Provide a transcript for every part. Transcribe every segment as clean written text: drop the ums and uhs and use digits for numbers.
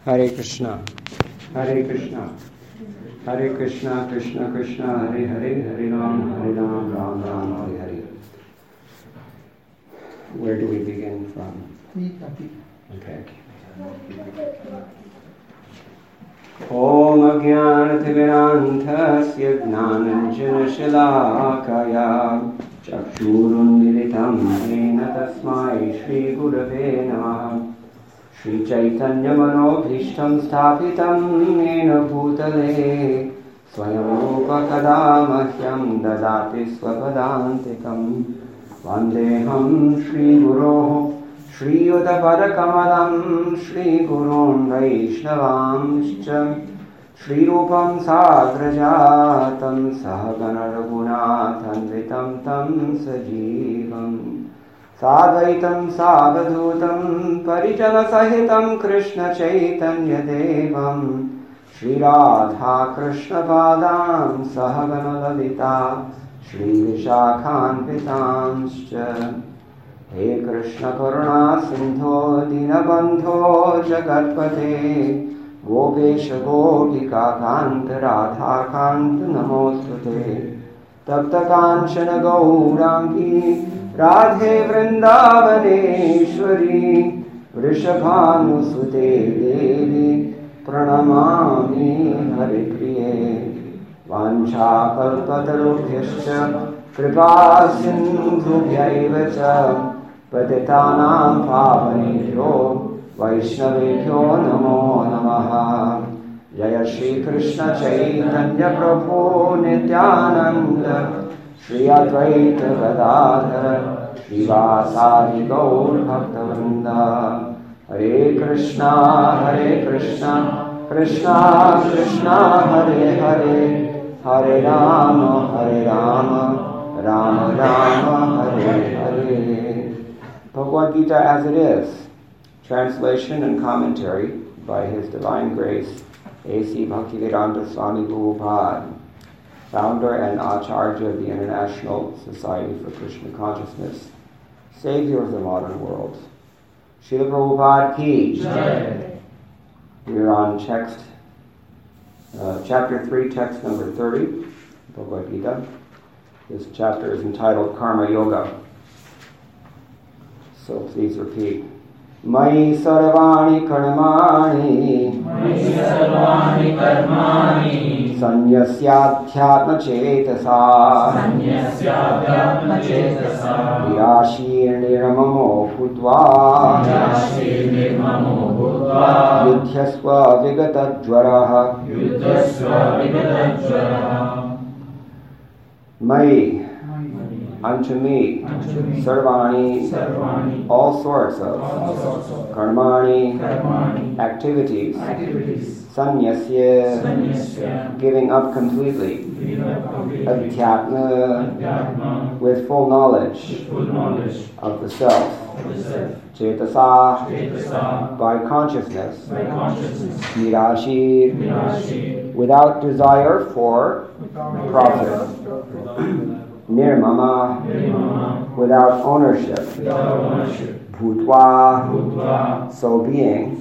Hare Krishna, Hare Krishna, Hare Krishna, Krishna Krishna, Hare Hare, Hare Ram, Ram Ram, Hare Hare. Where do we begin from? Okay. Om Ajnanatimirandhasya Gnananjanashalakaya Chakshurunmilitam Yena Tasmai Shri Gurave Namaha Shri Chaitanya Manobhishtam Sthapitam Yena Bhutale Swayam Rupa Kada Mahyam Dadati Swapadantikam Vandeham Shri Guru Shri Udapadakamalam Shri Gurun Vaishnavamscha Shri Rupam Sagrajatam Sahagana Raghunathan Vitam Tam Sajivam Sadvaitam Savadhutam Parijana Sahitam Krishna Chaitanya Devam Shri Radha Krishna Padam Sahagana Lalita Shri Vishakhanvitamscha He Krishna Karuna Sindho Dinabandho Jagatpate Gopesha Gopika Kanta Radha Kanta Namostute Tapta Kanchana Gaurangi Radhe Vrindavaneshwari Vrishabhanusute Devi Pranamami Haripriye Vancha Kalpatarubhyascha Kripa Sindhubhyaiva cha Patitanam Pavanebhyo Vaishnavebhyo Namo Namaha Jaya Shri Krishna Chaitanya Prabhu Nityananda Shri Advaita Gadadhara Shri Vasadi Gaur Bhaktavrinda Hare Krishna Krishna Krishna Hare Hare Hare Rama Rama Rama Hare Hare. Bhagavad Gita as it is. Translation and commentary by His Divine Grace A.C. Bhaktivedanta Swami Prabhupada, founder and Acharya of the International Society for Krishna Consciousness, Savior of the modern world. Srila Prabhupada Ki Jai. We are on chapter 3, text number 30, Bhagavad Gita. This chapter is entitled Karma Yoga. So please repeat. Mai sarvani karmani sanyasyadhyatma chetasa virashir nirmamo bhutva yudhyasva vigatadjvaraha Mai, unto me, sarvani, all sorts of karmani, activities, sanyasya, giving up completely, adhyatma, with full knowledge of the self, chetasa, by consciousness, nirashir, without desire for profit, nirmama, without ownership, bhutva, so being,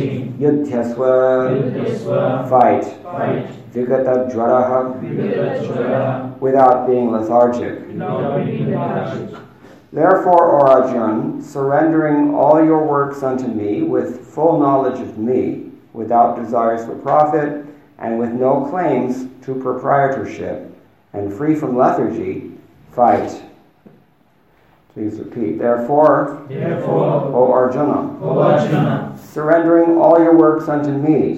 yudhyasva, fight, vigatadjvaraha, without being lethargic. Therefore, O Arjun, surrendering all your works unto me with full knowledge of me, without desires for profit, and with no claims to proprietorship, and free from lethargy, fight. Please repeat. Therefore, O Arjuna, surrendering all your works unto me,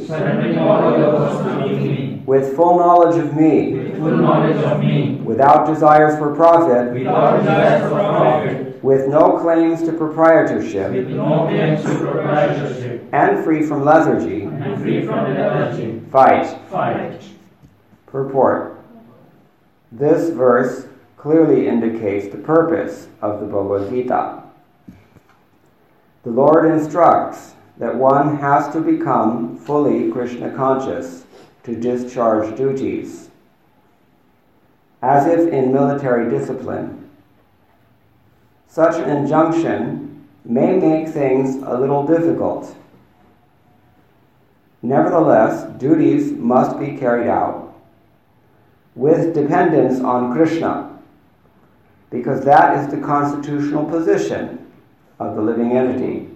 with full knowledge of me, without desires for profit, with no claims to proprietorship, and free from lethargy, fight. Purport. This verse clearly indicates the purpose of the Bhagavad Gita. The Lord instructs that one has to become fully Krishna conscious to discharge duties, as if in military discipline. Such an injunction may make things a little difficult. Nevertheless, duties must be carried out with dependence on Krishna, because that is the constitutional position of the living entity.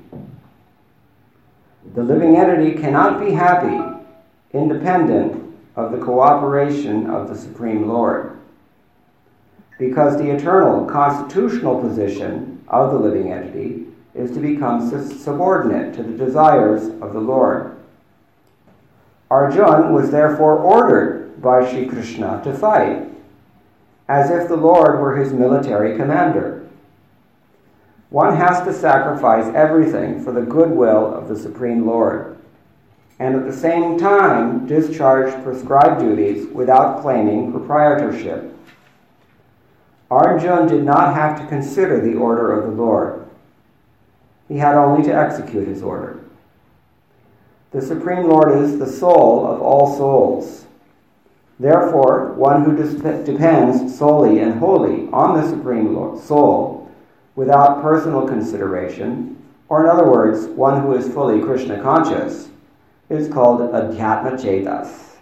The living entity cannot be happy independent of the cooperation of the Supreme Lord, because the eternal constitutional position of the living entity is to become subordinate to the desires of the Lord. Arjuna was therefore ordered by Sri Krishna to fight, as if the Lord were his military commander. One has to sacrifice everything for the goodwill of the Supreme Lord, and at the same time discharge prescribed duties without claiming proprietorship. Arjuna did not have to consider the order of the Lord. He had only to execute his order. The Supreme Lord is the soul of all souls. Therefore, one who depends solely and wholly on the Supreme Soul without personal consideration, or in other words, one who is fully Krishna conscious, is called Adhyatma Chetas.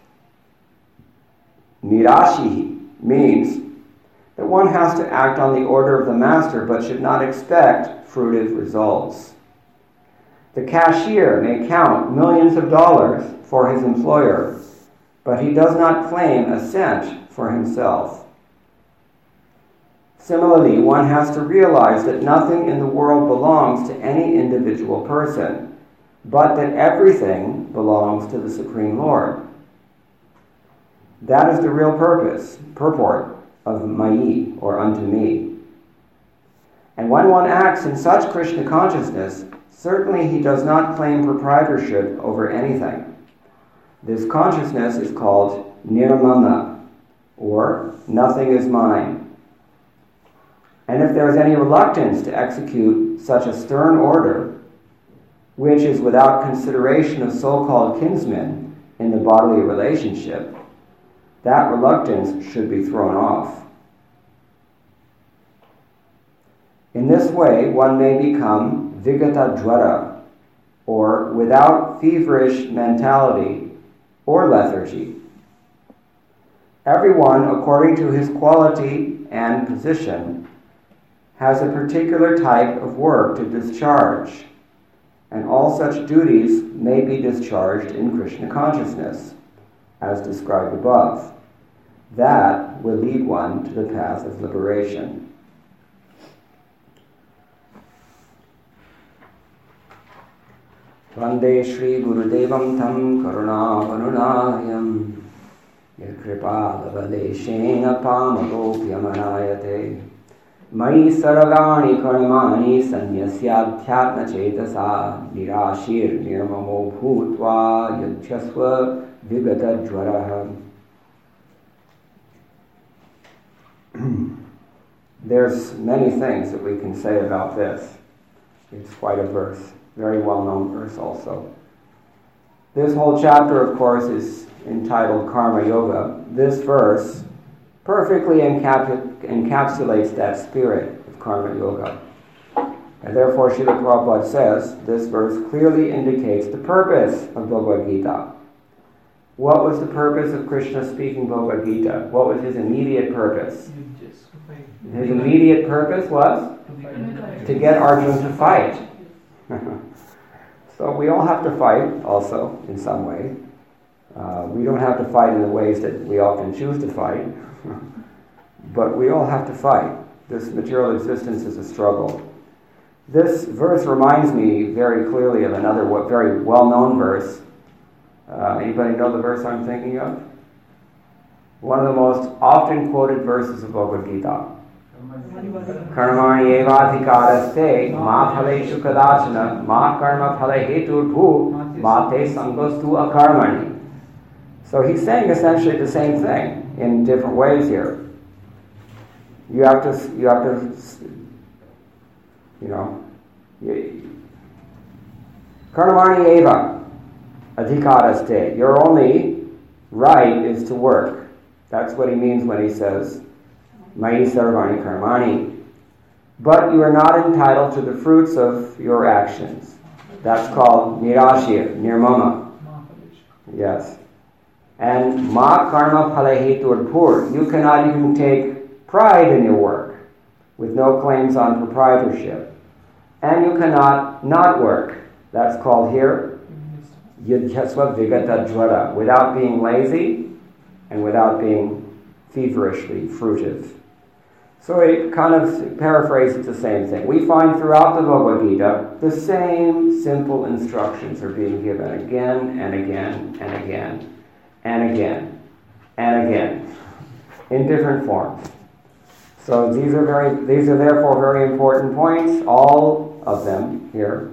Nirashi means that one has to act on the order of the master but should not expect fruitive results. The cashier may count millions of dollars for his employer, but he does not claim a cent for himself. Similarly, one has to realize that nothing in the world belongs to any individual person, but that everything belongs to the Supreme Lord. That is the real purport of Mayi, or unto me. And when one acts in such Krishna consciousness, certainly he does not claim proprietorship over anything. This consciousness is called nirmama, or nothing is mine. And if there is any reluctance to execute such a stern order, which is without consideration of so-called kinsmen in the bodily relationship, that reluctance should be thrown off. In this way, one may become vigata dwara, or without feverish mentality or lethargy. Everyone, according to his quality and position, has a particular type of work to discharge, and all such duties may be discharged in Krishna consciousness, as described above. That will lead one to the path of liberation. Vande Shri Gurudevam Tam Karuna-Varunayam Yat-Kripa-Lavaleshena Pamagopyamanayate Mayi Sarvani Karmani Sanyasya-Dhyatma-Chetasa Nirashir Nirmamo Bhutva Yadhyasva Vigata-Dwaraha. There's many things that we can say about this. It's quite a verse. Very well-known verse also. This whole chapter, of course, is entitled Karma Yoga. This verse perfectly encapsulates that spirit of Karma Yoga. And therefore, Srila Prabhupada says, this verse clearly indicates the purpose of Bhagavad Gita. What was the purpose of Krishna speaking Bhagavad Gita? What was his immediate purpose? His immediate purpose was to get Arjuna to fight. So we all have to fight also in some way. We don't have to fight in the ways that we often choose to fight, but we all have to fight. This material existence is a struggle. This verse reminds me very clearly of another very well-known verse. Anybody know the verse I'm thinking of? One of the most often quoted verses of Bhagavad Gita. Karmani evadhikaraste ma phaleshu kadachana ma karma phale hetur bhu ma te sangostu akarmani. So he's saying essentially the same thing in different ways here. You have to, Karmani eva adhikaraste. Your only right is to work. That's what he means when he says Mayi sarvani karmani. But you are not entitled to the fruits of your actions. That's called nirashir, nirmama. Yes. And ma karma phalehetur pur. You cannot even take pride in your work with no claims on proprietorship. And you cannot not work. That's called here yudhyasva vigata jvara, without being lazy and without being feverishly fruitive. So it kind of paraphrases the same thing. We find throughout the Bhagavad Gita the same simple instructions are being given again and again and again and again and again in different forms. So these are therefore very important points, all of them here.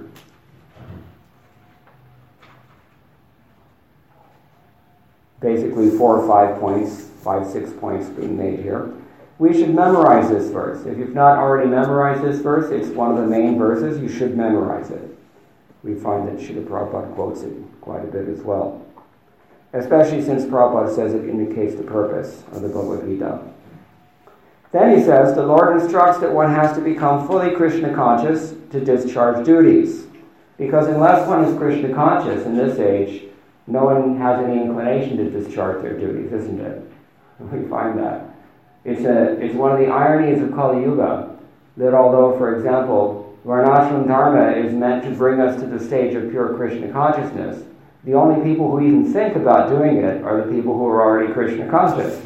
Basically 4 or 5 points, 5, 6 points being made here. We should memorize this verse. If you've not already memorized this verse, it's one of the main verses. You should memorize it. We find that Srila Prabhupada quotes it quite a bit as well. Especially since Prabhupada says it indicates the purpose of the Bhagavad Gita. Then he says, the Lord instructs that one has to become fully Krishna conscious to discharge duties. Because unless one is Krishna conscious in this age, no one has any inclination to discharge their duties, isn't it? We find that. It's one of the ironies of Kali Yuga that although, for example, Varnashram Dharma is meant to bring us to the stage of pure Krishna consciousness, the only people who even think about doing it are the people who are already Krishna conscious.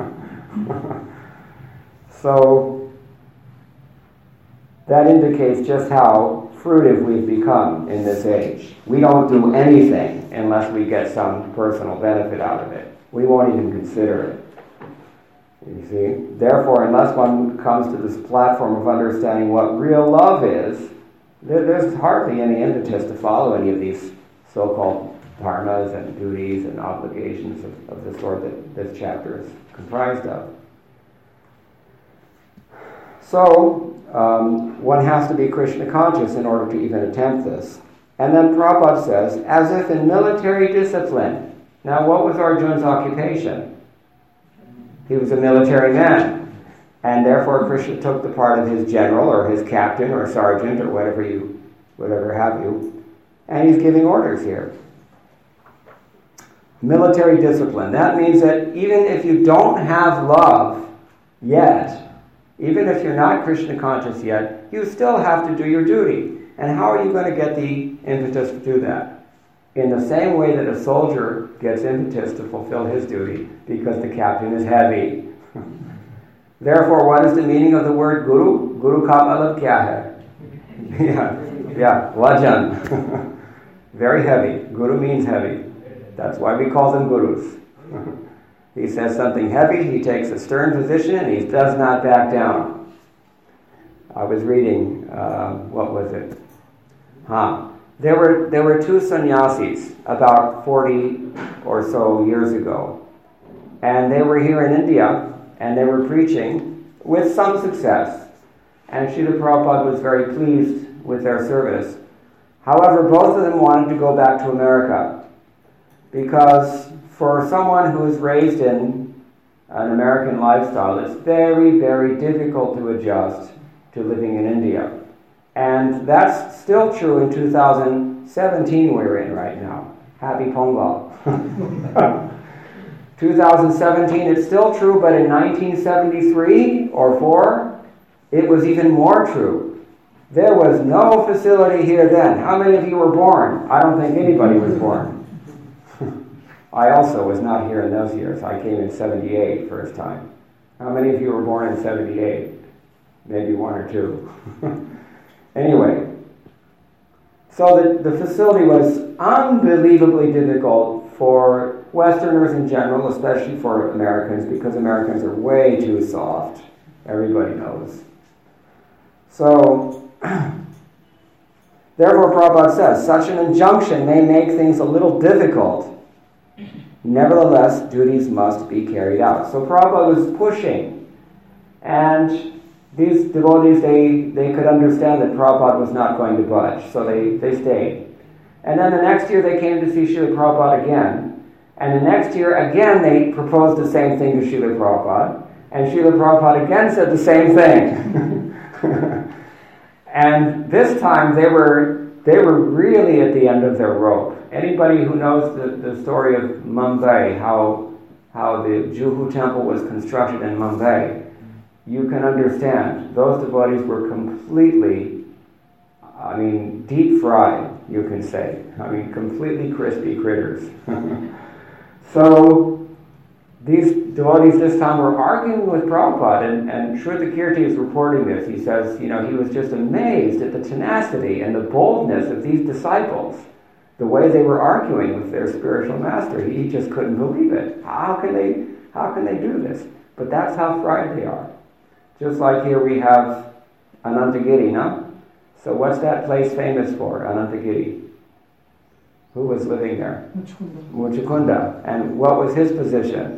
So that indicates just how fruitive we've become in this age. We don't do anything unless we get some personal benefit out of it. We won't even consider it. You see? Therefore, unless one comes to this platform of understanding what real love is, there's hardly any impetus to follow any of these so-called dharmas and duties and obligations of the sort that this chapter is comprised of. So, one has to be Krishna conscious in order to even attempt this. And then Prabhupada says, as if in military discipline. Now, what was Arjuna's occupation? He was a military man. And therefore Krishna took the part of his general or his captain or sergeant or whatever have you. And he's giving orders here. Military discipline. That means that even if you don't have love yet, even if you're not Krishna conscious yet, you still have to do your duty. And how are you going to get the impetus to do that? In the same way that a soldier gets impetus to fulfill his duty because the captain is heavy. Therefore, what is the meaning of the word guru? Guru ka matlab kya hai? Yeah, vajan. Very heavy. Guru means heavy. That's why we call them gurus. He says something heavy, he takes a stern position, and he does not back down. I was reading, what was it? There were two sannyasis about 40 or so years ago. And they were here in India, and they were preaching with some success. And Srila Prabhupada was very pleased with their service. However, both of them wanted to go back to America. Because for someone who is raised in an American lifestyle, it's very, very difficult to adjust to living in India. And that's still true in 2017 we're in right now. Happy Pongal. 2017, it's still true, but in 1973 or 4, it was even more true. There was no facility here then. How many of you were born? I don't think anybody was born. I also was not here in those years. I came in 78 first time. How many of you were born in 78? Maybe 1 or 2. Anyway, so the facility was unbelievably difficult for Westerners in general, especially for Americans, because Americans are way too soft. Everybody knows. So, therefore Prabhupada says, such an injunction may make things a little difficult. Nevertheless, duties must be carried out. So Prabhupada was pushing, and these devotees, they could understand that Prabhupada was not going to budge, so they stayed. And then the next year they came to see Srila Prabhupada again, and the next year again they proposed the same thing to Srila Prabhupada, and Srila Prabhupada again said the same thing. And this time they were they were really at the end of their rope. Anybody who knows the story of Mumbai, how the Juhu temple was constructed in Mumbai, you can understand those devotees were completely, deep fried, you can say. Completely crispy critters. So these devotees this time were arguing with Prabhupada, and Shruta Kirti is reporting this. He says, he was just amazed at the tenacity and the boldness of these disciples, the way they were arguing with their spiritual master. He just couldn't believe it. How can they do this? But that's how fried they are. Just like here we have Anantagiri, no? So what's that place famous for, Anantagiri? Who was living there? Muchukunda. And what was his position?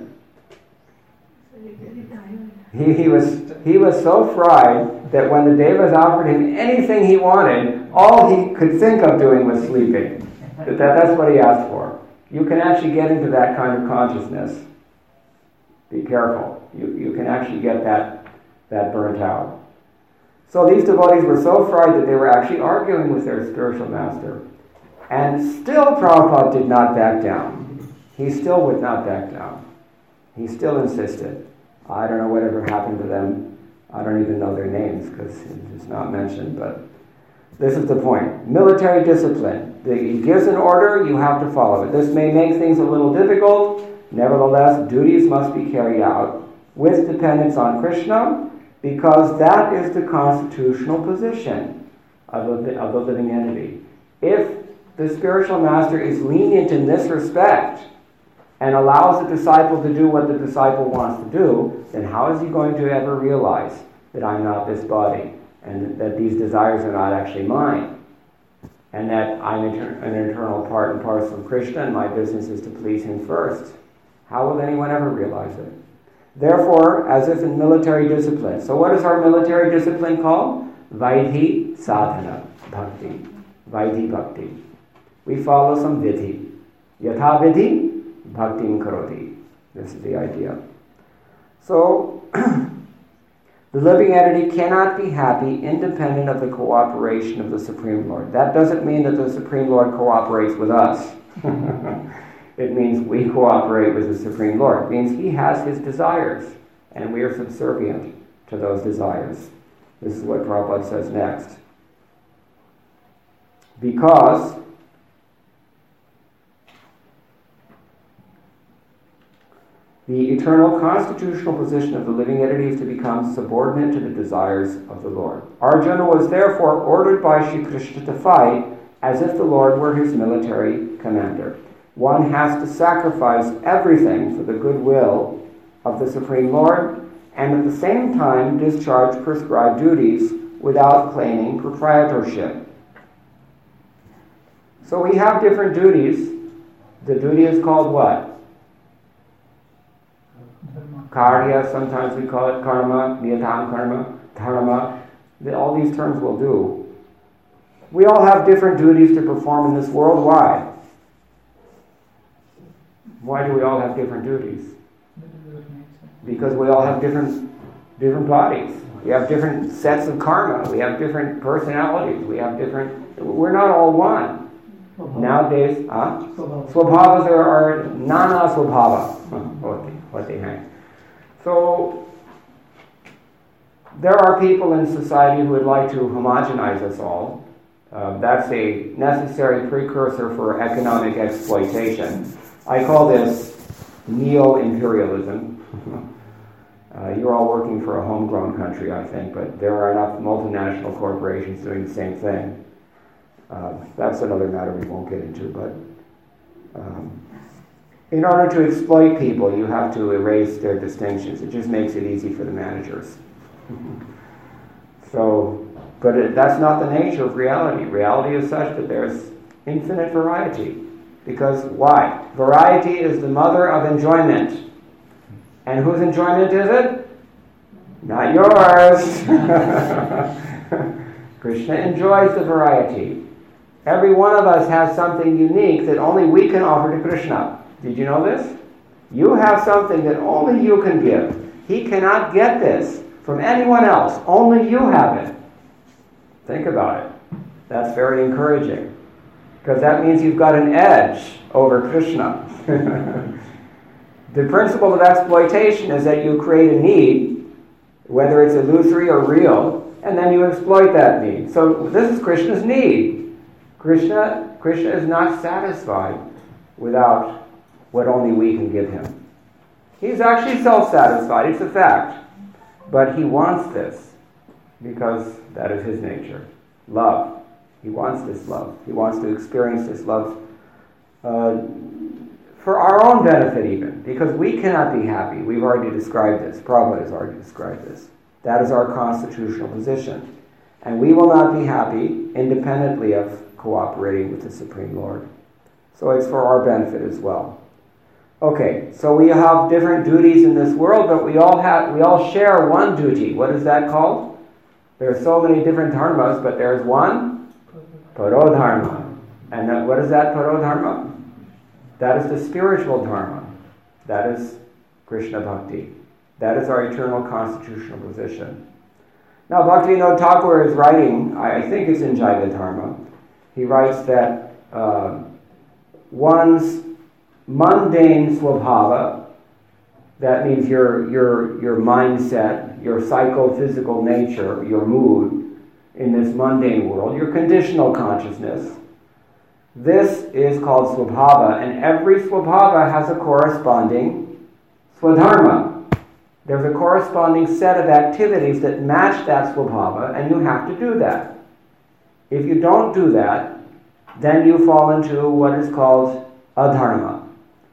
He was so fried that when the Devas offered him anything he wanted, all he could think of doing was sleeping. That's what he asked for. You can actually get into that kind of consciousness. Be careful. You can actually get that burnt out. So these devotees were so fried that they were actually arguing with their spiritual master. And still Prabhupada did not back down. He still would not back down. He still insisted. I don't know whatever happened to them. I don't even know their names because it's not mentioned, but this is the point. Military discipline. He gives an order, you have to follow it. This may make things a little difficult. Nevertheless, duties must be carried out with dependence on Krishna, because that is the constitutional position of the living entity. If the spiritual master is lenient in this respect and allows the disciple to do what the disciple wants to do, then how is he going to ever realize that I'm not this body and that these desires are not actually mine and that I'm an internal part and parcel of Krishna and my business is to please him first? How will anyone ever realize it? Therefore, as if in military discipline. So what is our military discipline called? Vaidhi sadhana bhakti. Vaidhi bhakti. We follow some vidhi. Yatha vidhi bhaktim karoti. This is the idea. So, the living entity cannot be happy independent of the cooperation of the Supreme Lord. That doesn't mean that the Supreme Lord cooperates with us. It means we cooperate with the Supreme Lord. It means he has his desires, and we are subservient to those desires. This is what Prabhupada says next. Because the eternal constitutional position of the living entity is to become subordinate to the desires of the Lord. Arjuna was therefore ordered by Shri Krishna to fight as if the Lord were his military commander. One has to sacrifice everything for the goodwill of the Supreme Lord and at the same time discharge prescribed duties without claiming proprietorship. So we have different duties. The duty is called what? Karya, sometimes we call it karma, niyatam karma, dharma. All these terms will do. We all have different duties to perform in this world. Why? Why do we all have different duties? Because we all have different bodies. We have different sets of karma. We have different personalities. We're not all one. Nowadays, swabhavas are nana swabhava. What they hang. So, there are people in society who would like to homogenize us all. That's a necessary precursor for economic exploitation. I call this neo-imperialism. You're all working for a homegrown country, I think, but there are enough multinational corporations doing the same thing. That's another matter we won't get into, but in order to exploit people, you have to erase their distinctions. It just makes it easy for the managers. That's not the nature of reality. Reality is such that there's infinite variety. Because why? Variety is the mother of enjoyment. And whose enjoyment is it? Not yours. Krishna enjoys the variety. Every one of us has something unique that only we can offer to Krishna. Did you know this? You have something that only you can give. He cannot get this from anyone else. Only you have it. Think about it. That's very encouraging, because that means you've got an edge over Krishna. The principle of exploitation is that you create a need, whether it's illusory or real, and then you exploit that need. So this is Krishna's need. Krishna is not satisfied without what only we can give him. He's actually self-satisfied, it's a fact. But he wants this because that is his nature. Love. He wants this love. He wants to experience this love for our own benefit even, because we cannot be happy. We've already described this. Prabhupada has already described this. That is our constitutional position. And we will not be happy independently of cooperating with the Supreme Lord. So it's for our benefit as well. Okay, so we have different duties in this world, but we all share one duty. What is that called? There are so many different dharmas, but there's one parodharma. And what is that parodharma? That is the spiritual dharma. That is Krishna Bhakti. That is our eternal constitutional position. Now, Bhaktivinoda Thakur is writing, I think it's in Jaiva Dharma, he writes that one's mundane swabhava, that means your mindset, your psychophysical nature, your mood in this mundane world, your conditional consciousness, this is called swabhava, and every swabhava has a corresponding swadharma. There's a corresponding set of activities that match that swabhava, and you have to do that. If you don't do that, then you fall into what is called adharma.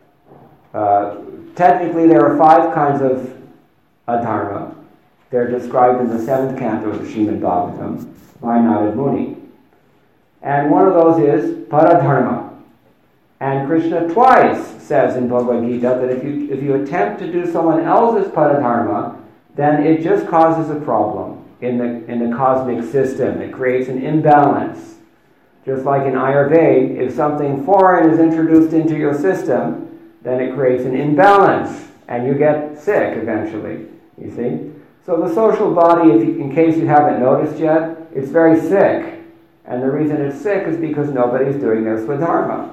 Technically, there are 5 kinds of adharma. They're described in the 7th canto of the Srimad Bhagavatam by Narad Muni. And one of those is paradharma. And Krishna twice says in Bhagavad Gita that if you attempt to do someone else's paradharma, then it just causes a problem in the cosmic system. It creates an imbalance. Just like in Ayurveda, if something foreign is introduced into your system, then it creates an imbalance, and you get sick eventually, you see? So the social body, in case you haven't noticed yet, it's very sick. And the reason it's sick is because nobody's doing their swadharma.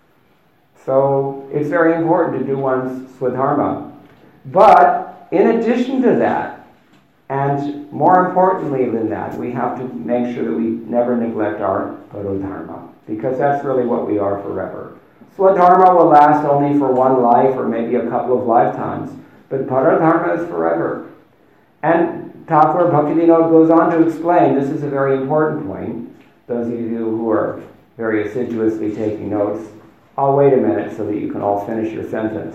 So it's very important to do one's swadharma. But in addition to that, and more importantly than that, we have to make sure that we never neglect our parodharma, because that's really what we are forever. Swadharma will last only for one life or maybe a couple of lifetimes, but parodharma is forever. And Thakur Bhaktivinoda goes on to explain, this is a very important point. Those of you who are very assiduously taking notes, I'll wait a minute so that you can all finish your sentence.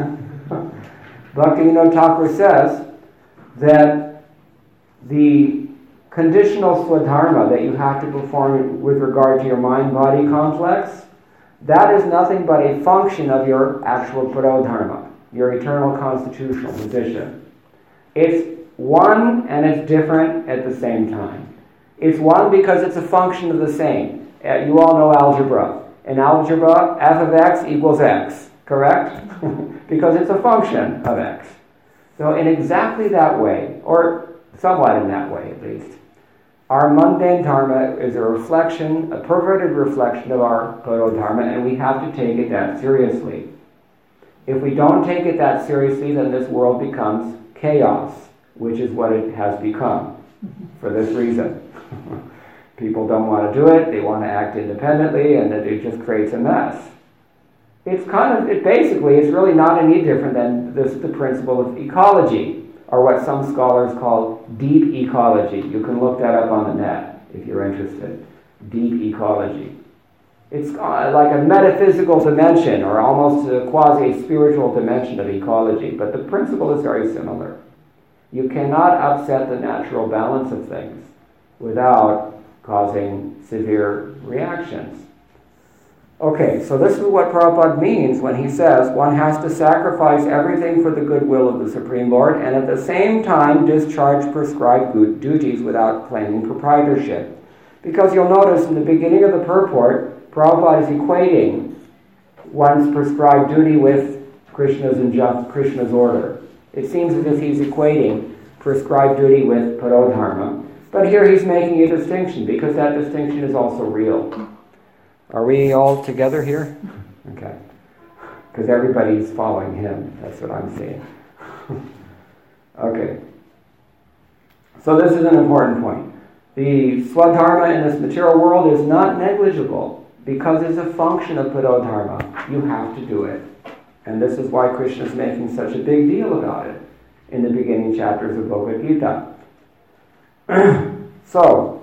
Bhaktivinoda Thakur says that the conditional swadharma that you have to perform with regard to your mind-body complex, that is nothing but a function of your actual parodharma, your eternal constitutional position. It's one and it's different at the same time. It's one because it's a function of the same. You all know algebra. In algebra, f of x equals x, correct? Because it's a function of x. So in exactly that way, or somewhat in that way at least, our mundane dharma is a reflection, a perverted reflection of our parodharma, and we have to take it that seriously. If we don't take it that seriously, then this world becomes chaos, which is what it has become for this reason. People don't want to do it, they want to act independently, and it just creates a mess. It's really not any different than the principle of ecology, or what some scholars call deep ecology. You can look that up on the net if you're interested. Deep ecology. It's like a metaphysical dimension, or almost a quasi-spiritual dimension of ecology, but the principle is very similar. You cannot upset the natural balance of things without causing severe reactions. Okay, so this is what Prabhupada means when he says one has to sacrifice everything for the goodwill of the Supreme Lord and at the same time discharge prescribed duties without claiming proprietorship. Because you'll notice in the beginning of the purport, Prabhupada is equating one's prescribed duty with Krishna's order. It seems as if he's equating prescribed duty with parodharma. But here he's making a distinction because that distinction is also real. Are we all together here? Okay. Because everybody's following him. That's what I'm saying. Okay. So this is an important point. The swadharma in this material world is not negligible because it's a function of purodharma. You have to do it. And this is why Krishna is making such a big deal about it in the beginning chapters of Bhagavad Gita. So,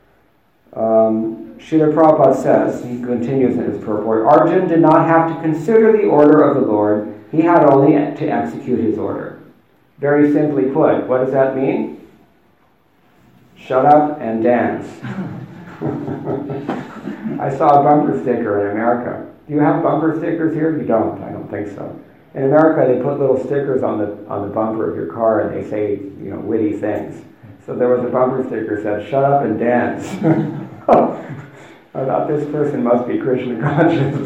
Srila Prabhupada says, he continues in his purport, Arjuna did not have to consider the order of the Lord. He had only to execute his order. Very simply put, what does that mean? Shut up and dance. I saw a bumper sticker in America. Do you have bumper stickers here? You don't. I don't think so. In America, they put little stickers on the bumper of your car, and they say, witty things. So there was a bumper sticker that said, "Shut up and dance." I thought this person must be Krishna conscious.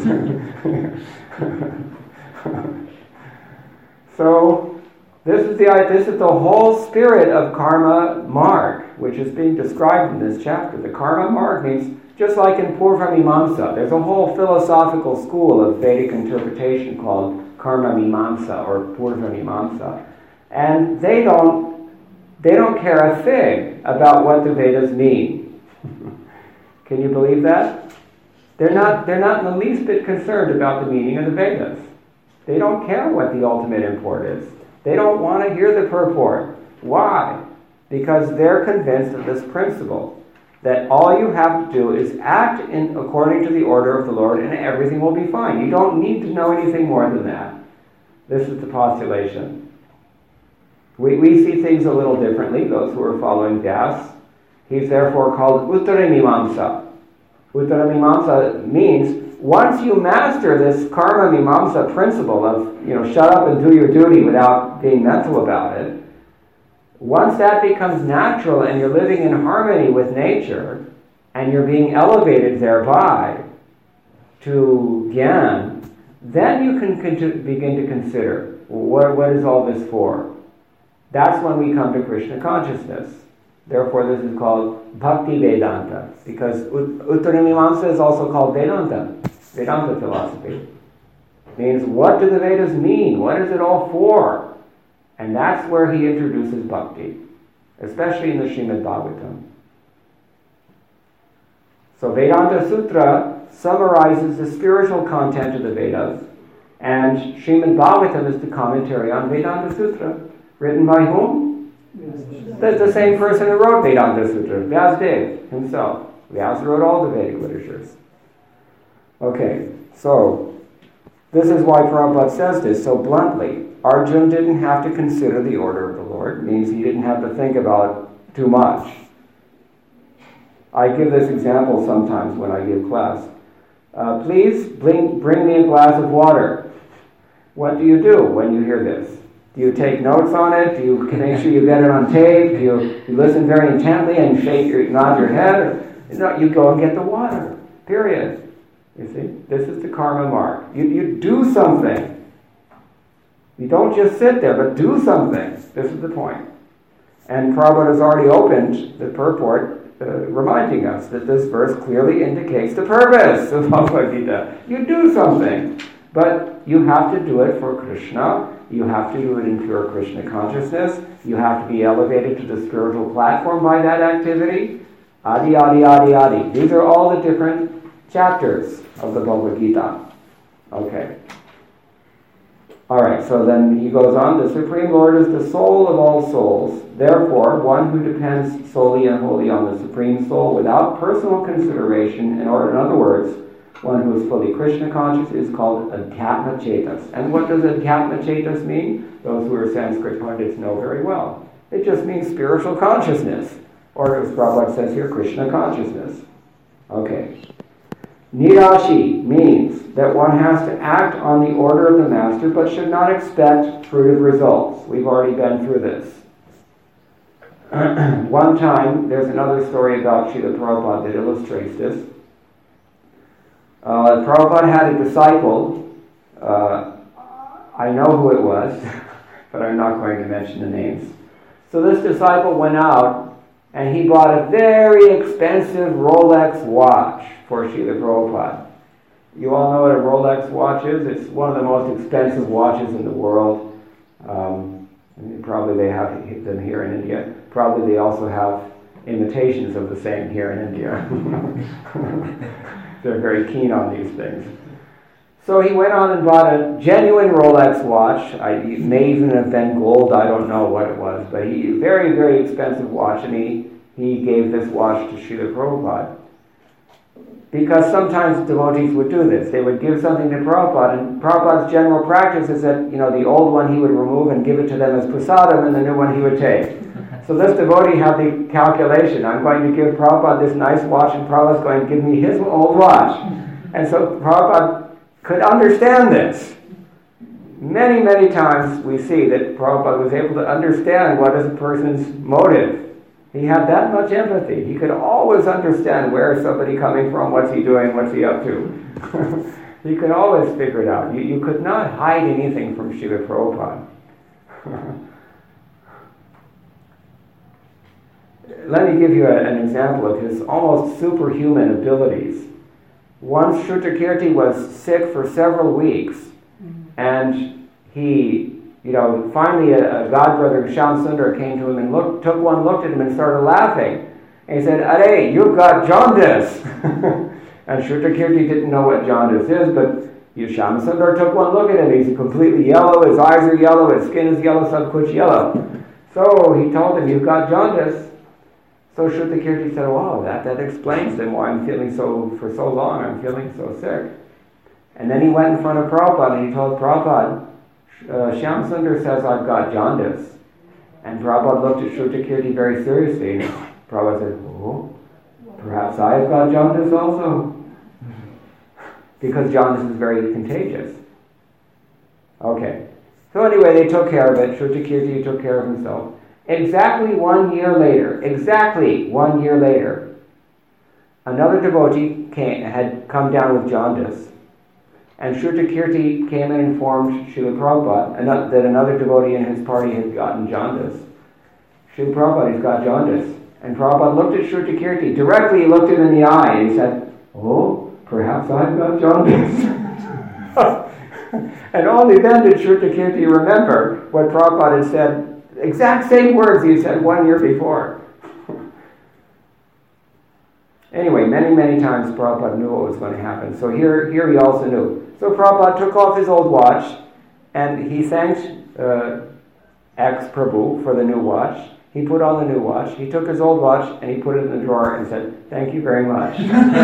So this is the whole spirit of karma marg, which is being described in this chapter. The karma marg means, just like in Purva Mimamsa, there's a whole philosophical school of Vedic interpretation called Karma Mimamsa or Purva Mimamsa. And they don't care a fig about what the Vedas mean. Can you believe that? They're not in the least bit concerned about the meaning of the Vedas. They don't care what the ultimate import is. They don't want to hear the purport. Why? Because they're convinced of this principle, that all you have to do is act according to the order of the Lord and everything will be fine. You don't need to know anything more than that. This is the postulation. We see things a little differently, those who are following Vyas. He's therefore called Uttaramimamsa. Uttaramimamsa means once you master this karma mimamsa principle of, shut up and do your duty without being mental about it, once that becomes natural and you're living in harmony with nature and you're being elevated thereby to Gyan, then you can begin to consider, what is all this for? That's when we come to Krishna consciousness. Therefore, this is called Bhakti Vedanta, because Uttaramimamsa is also called Vedanta philosophy. It means, what do the Vedas mean? What is it all for? And that's where he introduces bhakti, especially in the Srimad Bhagavatam. So Vedanta Sutra summarizes the spiritual content of the Vedas, and Srimad Bhagavatam is the commentary on Vedanta Sutra, written by whom? That's the same person who wrote Vedanta Sutra, Vyasadeva himself. Vyasa wrote all the Vedic literatures. Okay, so this is why Prabhupada says this so bluntly. Arjuna didn't have to consider the order of the Lord. It means he didn't have to think about it too much. I give this example sometimes when I give class. Please bring me a glass of water. What do you do when you hear this? Do you take notes on it? Do you make sure you get it on tape? Do you listen very intently and nod your head? No, you go and get the water. Period. You see? This is the karma mark. You do something. You don't just sit there, but do something. This is the point. And Prabhupada has already opened the purport, reminding us that this verse clearly indicates the purpose of Bhagavad Gita. You do something, but you have to do it for Krishna. You have to do it in pure Krishna consciousness. You have to be elevated to the spiritual platform by that activity. Adi, adi, adi, adi. These are all the different chapters of the Bhagavad Gita. Okay. Alright, so then he goes on, the Supreme Lord is the soul of all souls. Therefore, one who depends solely and wholly on the Supreme Soul without personal consideration, in other words, one who is fully Krishna conscious, is called Adhyatma Chetas. And what does Adhyatma Chetas mean? Those who are Sanskrit pundits know very well. It just means spiritual consciousness. Or as Prabhupada says here, Krishna consciousness. Okay. Nirashi means that one has to act on the order of the master, but should not expect fruitive results. We've already been through this. One time, there's another story about Srila Prabhupada that illustrates this. Prabhupada had a disciple. I know who it was, but I'm not going to mention the names. So this disciple went out And he bought a very expensive Rolex watch for Srila Prabhupada. You all know what a Rolex watch is? It's one of the most expensive watches in the world. Probably they have them here in India. Probably they also have imitations of the same here in India. They're very keen on these things. So he went on and bought a genuine Rolex watch. It may even have been gold, I don't know what it was, but very, very expensive watch, and he gave this watch to Srila Prabhupada. Because sometimes devotees would do this. They would give something to Prabhupada, and Prabhupada's general practice is that, the old one he would remove and give it to them as prasadam, and the new one he would take. So this devotee had the calculation, I'm going to give Prabhupada this nice watch, and Prabhupada's going to give me his old watch. And so Prabhupada could understand this. Many, many times we see that Prabhupada was able to understand what is a person's motive. He had that much empathy. He could always understand where is somebody coming from, what's he doing, what's he up to. He could always figure it out. You could not hide anything from Srila Prabhupada. Let me give you an example of his almost superhuman abilities. Once Shrutakirti was sick for several weeks, and he, finally a godbrother, Shyam Sundar, came to him and looked at him and started laughing. And he said, "Arey, you've got jaundice." And Shrutakirti didn't know what jaundice is, but Shyam Sundar took one look at him. He's completely yellow, his eyes are yellow, his skin is yellow, sab kuch yellow. So he told him, "You've got jaundice." So Shrutakirti said, "Wow, that explains then why I'm feeling for so long, I'm feeling so sick." And then he went in front of Prabhupada and he told Prabhupada, "Shyam Sundar says I've got jaundice." And Prabhupada looked at Shrutakirti very seriously, and Prabhupada said, "Oh, perhaps I've got jaundice also." Because jaundice is very contagious. Okay. So anyway, they took care of it. Shrutakirti took care of himself. Exactly 1 year later, another devotee had come down with jaundice, and Shrutakirti came and informed Srila Prabhupada that another devotee in his party had gotten jaundice. Srila Prabhupada, he's got jaundice. And Prabhupada looked at Shrutakirti. Directly he looked him in the eye and he said, "Oh, perhaps I've got jaundice." And only then did Shrutakirti remember what Prabhupada had said. Exact same words he said 1 year before. Anyway, many, many times Prabhupada knew what was going to happen. So here he also knew. So Prabhupada took off his old watch and he thanked ex-Prabhu for the new watch. He put on the new watch. He took his old watch and he put it in the drawer and said, "Thank you very much."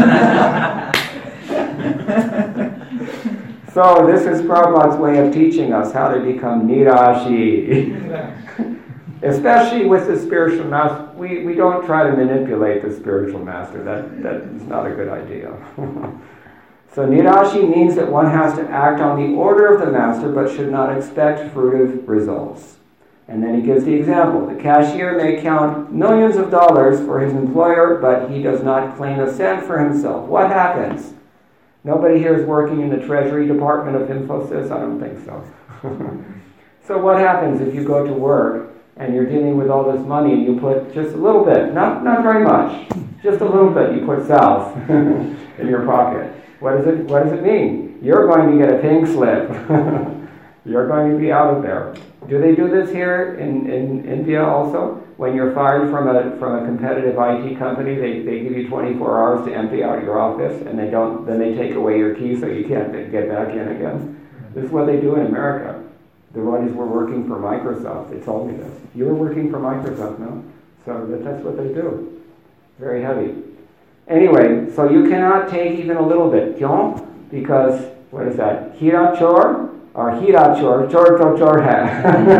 So this is Prabhupada's way of teaching us how to become nirashi. Especially with the spiritual master. We don't try to manipulate the spiritual master. That is not a good idea. So nirashi means that one has to act on the order of the master but should not expect fruitive results. And then he gives the example. The cashier may count millions of dollars for his employer, but he does not claim a cent for himself. What happens? Nobody here is working in the Treasury Department of Infosys? I don't think so. So what happens if you go to work and you're dealing with all this money and you put just a little bit, not very much, just a little bit, you put south in your pocket? What does it mean? You're going to get a pink slip. You're going to be out of there. Do they do this here in India also? When you're fired from a competitive IT company, they give you 24 hours to empty out your office, and then they take away your key so you can't get back in again. This is what they do in America. The ones were working for Microsoft. They told me this. You were working for Microsoft, no? So that's what they do. Very heavy. Anyway, so you cannot take even a little bit. Because, what is that? Hira chor? Or hira chor to chor hai.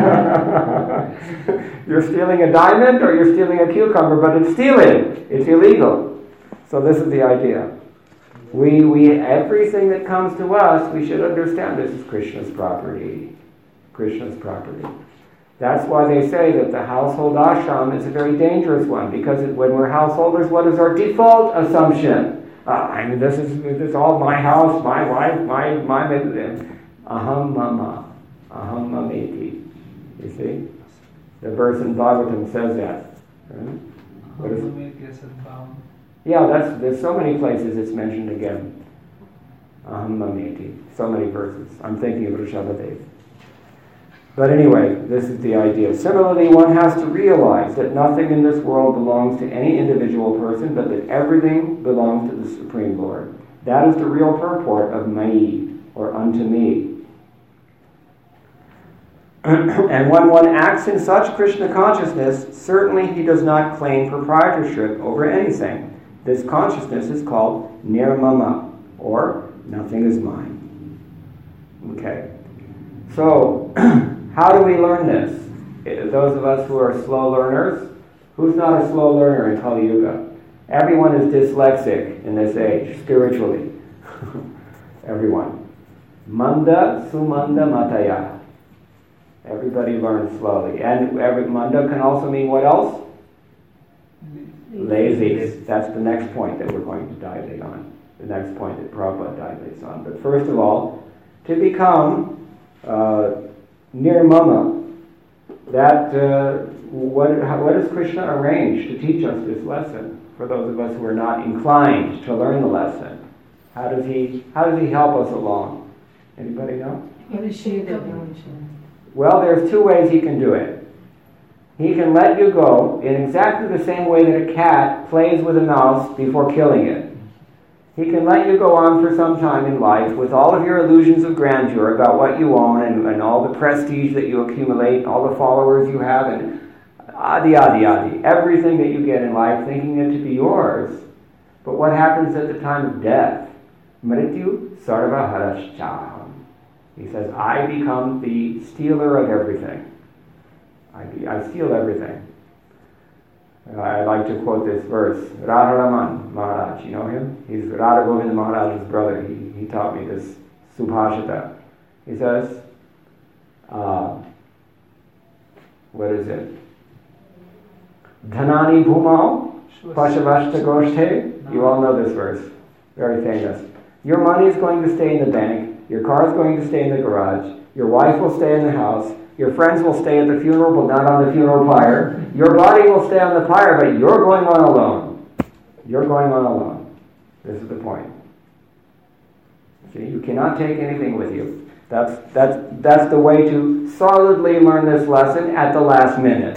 You're stealing a diamond or you're stealing a cucumber, but it's stealing. It's illegal. So this is the idea. We everything that comes to us, we should understand this is Krishna's property. Krishna's property. That's why they say that the household ashram is a very dangerous one, because when we're householders, what is our default assumption? This is all my house, my wife, my aham mama, aham mameti. You see? The verse in Bhagavatam says that. What is it? Yeah, there's so many places it's mentioned again. Aham mameti. So many verses. I'm thinking of Rishabhadev. But anyway, this is the idea. Similarly, one has to realize that nothing in this world belongs to any individual person, but that everything belongs to the Supreme Lord. That is the real purport of Mai, or unto me. And when one acts in such Krishna consciousness, certainly he does not claim proprietorship over anything. This consciousness is called nirmama, or nothing is mine. Okay. So, how do we learn this? Those of us who are slow learners, who's not a slow learner in Kali Yuga? Everyone is dyslexic in this age, spiritually. Everyone. Manda sumanda mataya. Everybody learns slowly. And manda can also mean what else? Lazy. That's the next point that we're going to dilate on. The next point that Prabhupada dilates on. But first of all, to become nirmama, that what has Krishna arranged to teach us this lesson? For those of us who are not inclined to learn the lesson, how does he help us along? Anybody know? Well, there's two ways he can do it. He can let you go in exactly the same way that a cat plays with a mouse before killing it. He can let you go on for some time in life with all of your illusions of grandeur about what you own and all the prestige that you accumulate, all the followers you have, and adi, everything that you get in life, thinking it to be yours. But what happens at the time of death? Mrityu sarva haraschaham. He says, I become the stealer of everything. I steal everything. I like to quote this verse. Radharaman Maharaj, you know him? He's Radha Govinda Maharaj's brother. He taught me this Subhashita. He says, what is it? Dhanani bhumau pashavashta goshthe. You all know this verse. Very famous. Your money is going to stay in the bank. Your car is going to stay in the garage. Your wife will stay in the house. Your friends will stay at the funeral, but not on the funeral pyre. Your body will stay on the pyre, but you're going on alone. You're going on alone. This is the point. See, you cannot take anything with you. That's the way to solidly learn this lesson at the last minute.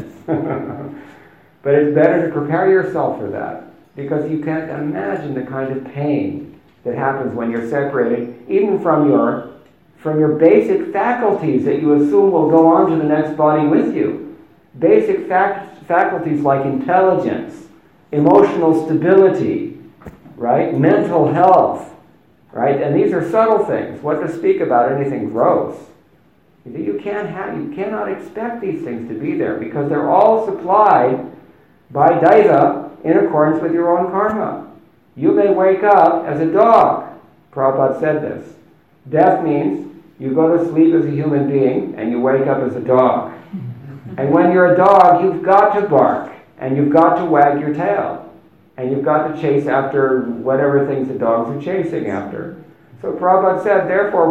But it's better to prepare yourself for that, because you can't imagine the kind of pain that happens when you're separated, even from your basic faculties that you assume will go on to the next body with you. Basic faculties like intelligence, emotional stability, right? Mental health, right? And these are subtle things. What to speak about anything gross? You cannot expect these things to be there, because they're all supplied by Daiva in accordance with your own karma. You may wake up as a dog. Prabhupada said this. Death means you go to sleep as a human being and you wake up as a dog. And when you're a dog, you've got to bark and you've got to wag your tail and you've got to chase after whatever things the dogs are chasing after. So Prabhupada said, therefore,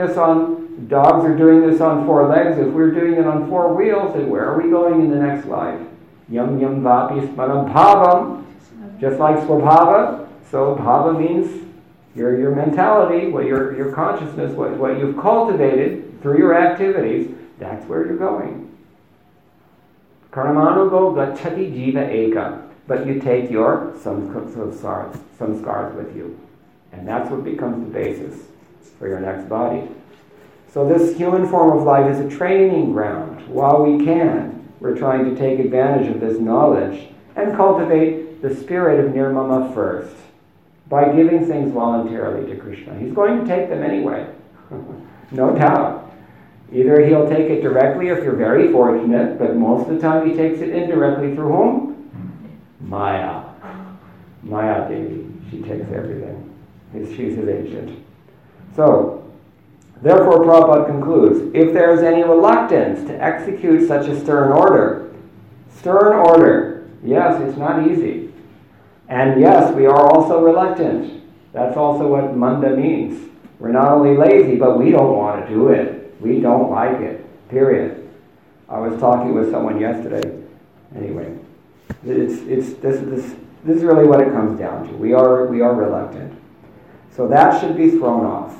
dogs are doing this on 4 legs. If we're doing it on 4 wheels, then where are we going in the next life? Yam yam vapi smanam bhavam. Just like swabhava, so bhava means your mentality, your consciousness, what you've cultivated through your activities, that's where you're going. Karmanugo gacchati jiva eka. But you take your samskars with you. And that's what becomes the basis for your next body. So this human form of life is a training ground. While we can, we're trying to take advantage of this knowledge and cultivate the spirit of nirmama first, by giving things voluntarily to Krishna. He's going to take them anyway, no doubt. Either he'll take it directly if you're very fortunate, but most of the time he takes it indirectly through whom? Maya. Maya Devi. She takes everything. She's his agent. So, therefore Prabhupada concludes, if there is any reluctance to execute such a stern order, yes, it's not easy. And yes, we are also reluctant. That's also what manda means. We're not only lazy, but we don't want to do it. We don't like it, period. I was talking with someone yesterday. Anyway, This is really what it comes down to. We are reluctant. So that should be thrown off.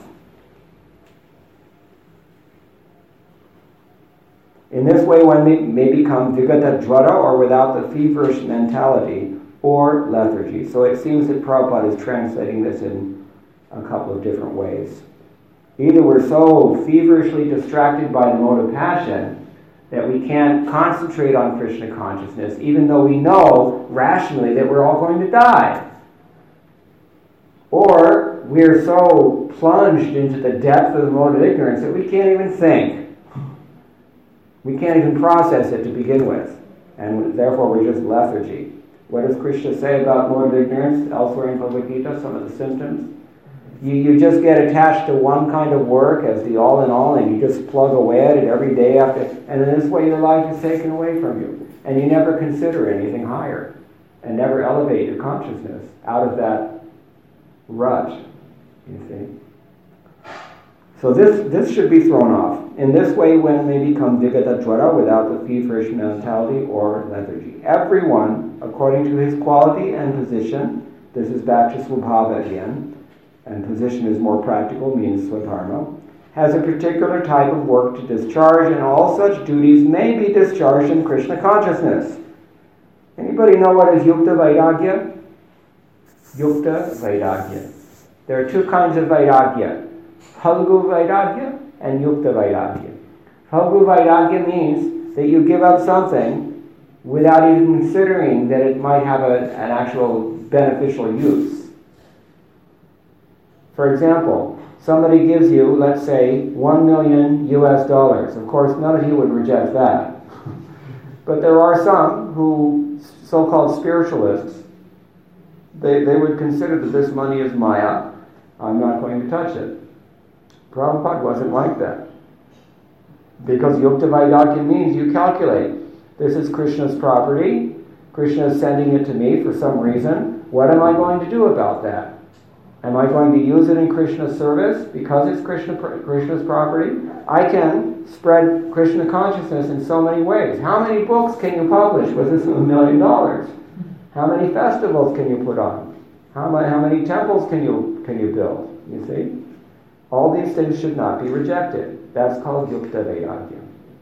In this way, one may become vigata dvara, or without the feverish mentality, or lethargy. So it seems that Prabhupada is translating this in a couple of different ways. Either we're so feverishly distracted by the mode of passion that we can't concentrate on Krishna consciousness, even though we know rationally that we're all going to die. Or we're so plunged into the depth of the mode of ignorance that we can't even think. We can't even process it to begin with. And therefore we're just lethargy. What does Krishna say about mode of ignorance elsewhere in Bhagavad Gita, some of the symptoms? You just get attached to one kind of work as the all-in-all, and you just plug away at it every day after, and in this way your life is taken away from you. And you never consider anything higher, and never elevate your consciousness out of that rut, you see. So this should be thrown off. In this way, one may become vigata dvara without the feverish mentality or lethargy. Everyone, according to his quality and position, this is back to Swabhava again, and position is more practical, means Swadharma, has a particular type of work to discharge, and all such duties may be discharged in Krishna consciousness. Anybody know what is Yukta Vairagya? Yukta Vairagya. There are two kinds of Vairagya. Phalgu Vairagya and Yukta Vairagya. Phalgu Vairagya means that you give up something without even considering that it might have an actual beneficial use. For example, somebody gives you, let's say, $1 million US. Of course, none of you would reject that. But there are some who, so-called spiritualists, they would consider that this money is Maya. I'm not going to touch it. Prabhupada wasn't like that. Because Yukta Vairagya means you calculate. This is Krishna's property. Krishna is sending it to me for some reason. What am I going to do about that? Am I going to use it in Krishna's service because it's Krishna's property? I can spread Krishna consciousness in so many ways. How many books can you publish with this $1 million? How many festivals can you put on? How many temples can you build? You see? All these things should not be rejected. That's called Yukta Vairagya.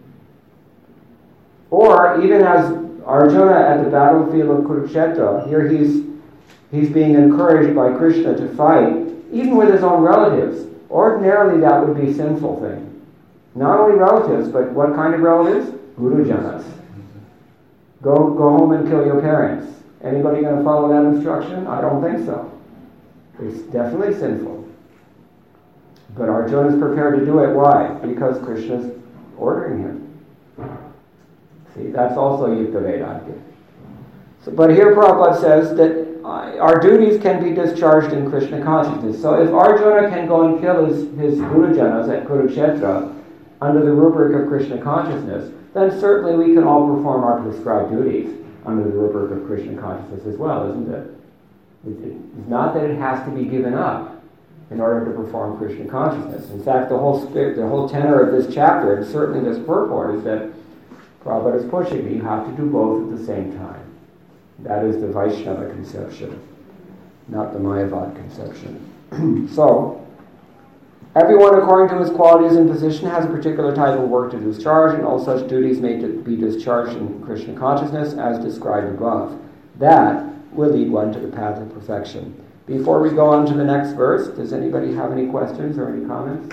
Or even as Arjuna at the battlefield of Kurukshetra, here he's being encouraged by Krishna to fight, even with his own relatives. Ordinarily that would be a sinful thing. Not only relatives, but what kind of relatives? Gurujanas. Go home and kill your parents. Anybody going to follow that instruction? I don't think so. It's definitely sinful. But Arjuna is prepared to do it. Why? Because Krishna's ordering him. See, that's also Yukta Vairagya. But here Prabhupada says that our duties can be discharged in Krishna consciousness. So if Arjuna can go and kill his Gurujanas at Kurukshetra under the rubric of Krishna consciousness, then certainly we can all perform our prescribed duties under the rubric of Krishna consciousness as well, isn't it? It's not that it has to be given up in order to perform Krishna consciousness. In fact, the whole tenor of this chapter, and certainly this purport, is that Prabhupada is pushing me, you have to do both at the same time. That is the Vaishnava conception, not the Mayavad conception. So, everyone according to his qualities and position has a particular type of work to discharge, and all such duties may be discharged in Krishna consciousness as described above. That will lead one to the path of perfection. Before we go on to the next verse, does anybody have any questions or any comments?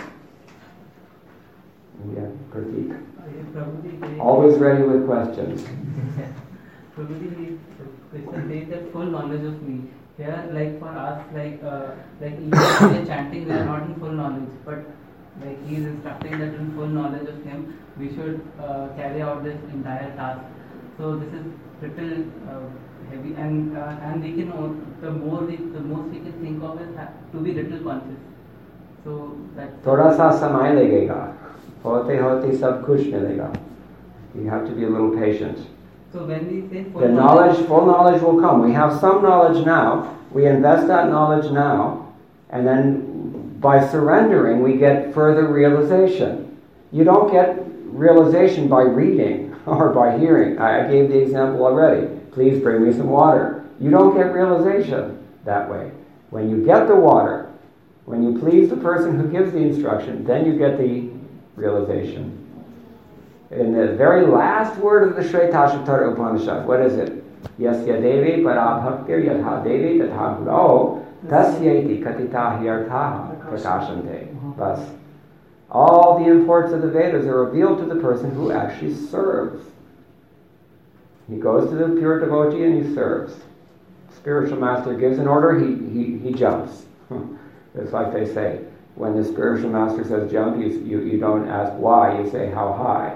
Yeah, Pratik. Always ready with questions. Prabhuji, Krishna says that full knowledge of me. Here, like for us, like even when we are chanting, we are not in full knowledge, but like he is instructing that in full knowledge of him, we should carry out this entire task. So this is little heavy, and we can the most we can think of is to be little conscious. So that. Thoda sa samay legega, hote sab kuch milega. You have to be a little patient. So when we say full knowledge will come. We have some knowledge now. We invest that knowledge now, and then by surrendering, we get further realization. You don't get realization by reading or by hearing. I gave the example already. please bring me some water. You don't get realization that way. When you get the water, when you please the person who gives the instruction, then you get the realization. In the very last word of the Shvetashvatara Upanishad, what is it? Yasya devi parabhaktir yatha devi tatha guru tasyeti katita hyartha prakashante. Thus, all the importance of the Vedas are revealed to the person who actually serves. He goes to the pure devotee and he serves. Spiritual master gives an order, he jumps. It's like they say, when the spiritual master says jump, you don't ask why, you say how high.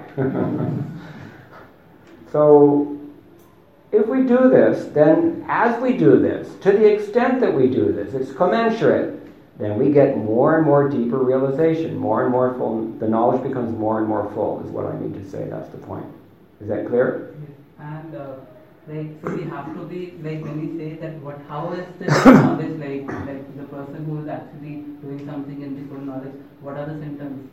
So, if we do this, then as we do this, to the extent that we do this, it's commensurate, then we get more and more deeper realization, more and more full, the knowledge becomes more and more full, is what I mean to say, that's the point. Is that clear? And so we have to be, when we say that how is the knowledge, the person who is actually doing something in the full knowledge, what are the symptoms?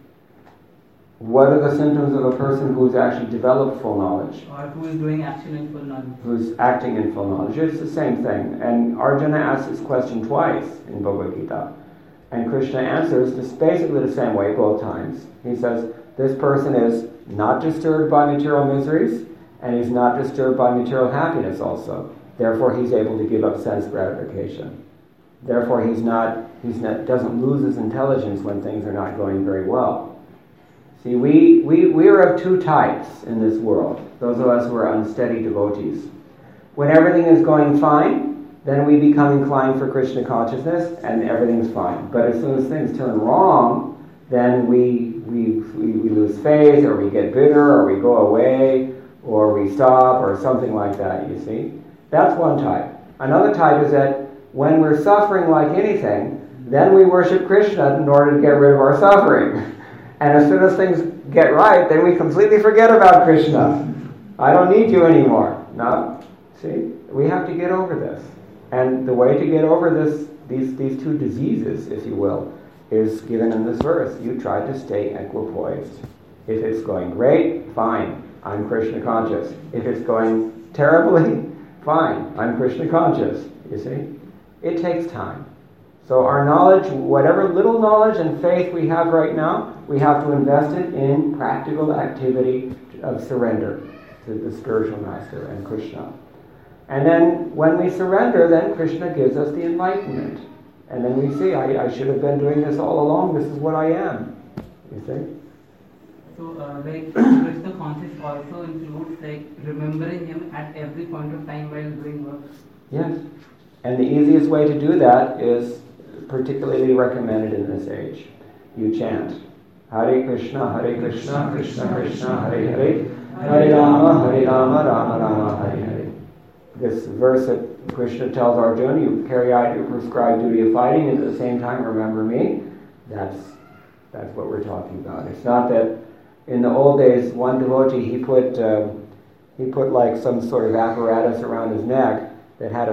What are the symptoms of a person who's actually developed full knowledge? Or who is doing action in full knowledge? Who's acting in full knowledge. It's the same thing. And Arjuna asks this question twice in Bhagavad Gita. And Krishna answers just basically the same way both times. He says, this person is not disturbed by material miseries, and he's not disturbed by material happiness also. Therefore, he's able to give up sense gratification. Therefore, he doesn't lose his intelligence when things are not going very well. See, we are of two types in this world. Those of us who are unsteady devotees. When everything is going fine, then we become inclined for Krishna consciousness, and everything's fine. But as soon as things turn wrong, then we lose faith, or we get bitter, or we go away, or we stop, or something like that, you see. That's one type. Another type is that when we're suffering like anything, then we worship Krishna in order to get rid of our suffering. And as soon as things get right, then we completely forget about Krishna. I don't need you anymore. No. See? We have to get over this. And the way to get over these two diseases, if you will, is given in this verse. You try to stay equipoised. If it's going great, fine. I'm Krishna conscious. If it's going terribly, fine. I'm Krishna conscious. You see? It takes time. So our knowledge, whatever little knowledge and faith we have right now, we have to invest it in practical activity of surrender to the spiritual master and Krishna. And then when we surrender, then Krishna gives us the enlightenment. And then we see, I should have been doing this all along. This is what I am. You see? So, Krishna conscious also includes remembering him at every point of time while doing work. Yes. And the easiest way to do that is particularly recommended in this age. You chant Hare Krishna, Krishna Krishna, Hare Hare, Hare Rama, Rama Rama, Hare Hare. This verse that Krishna tells Arjuna, you carry out your prescribed duty of fighting and at the same time remember me. That's what we're talking about. It's not that in the old days one devotee he put like some sort of apparatus around his neck that had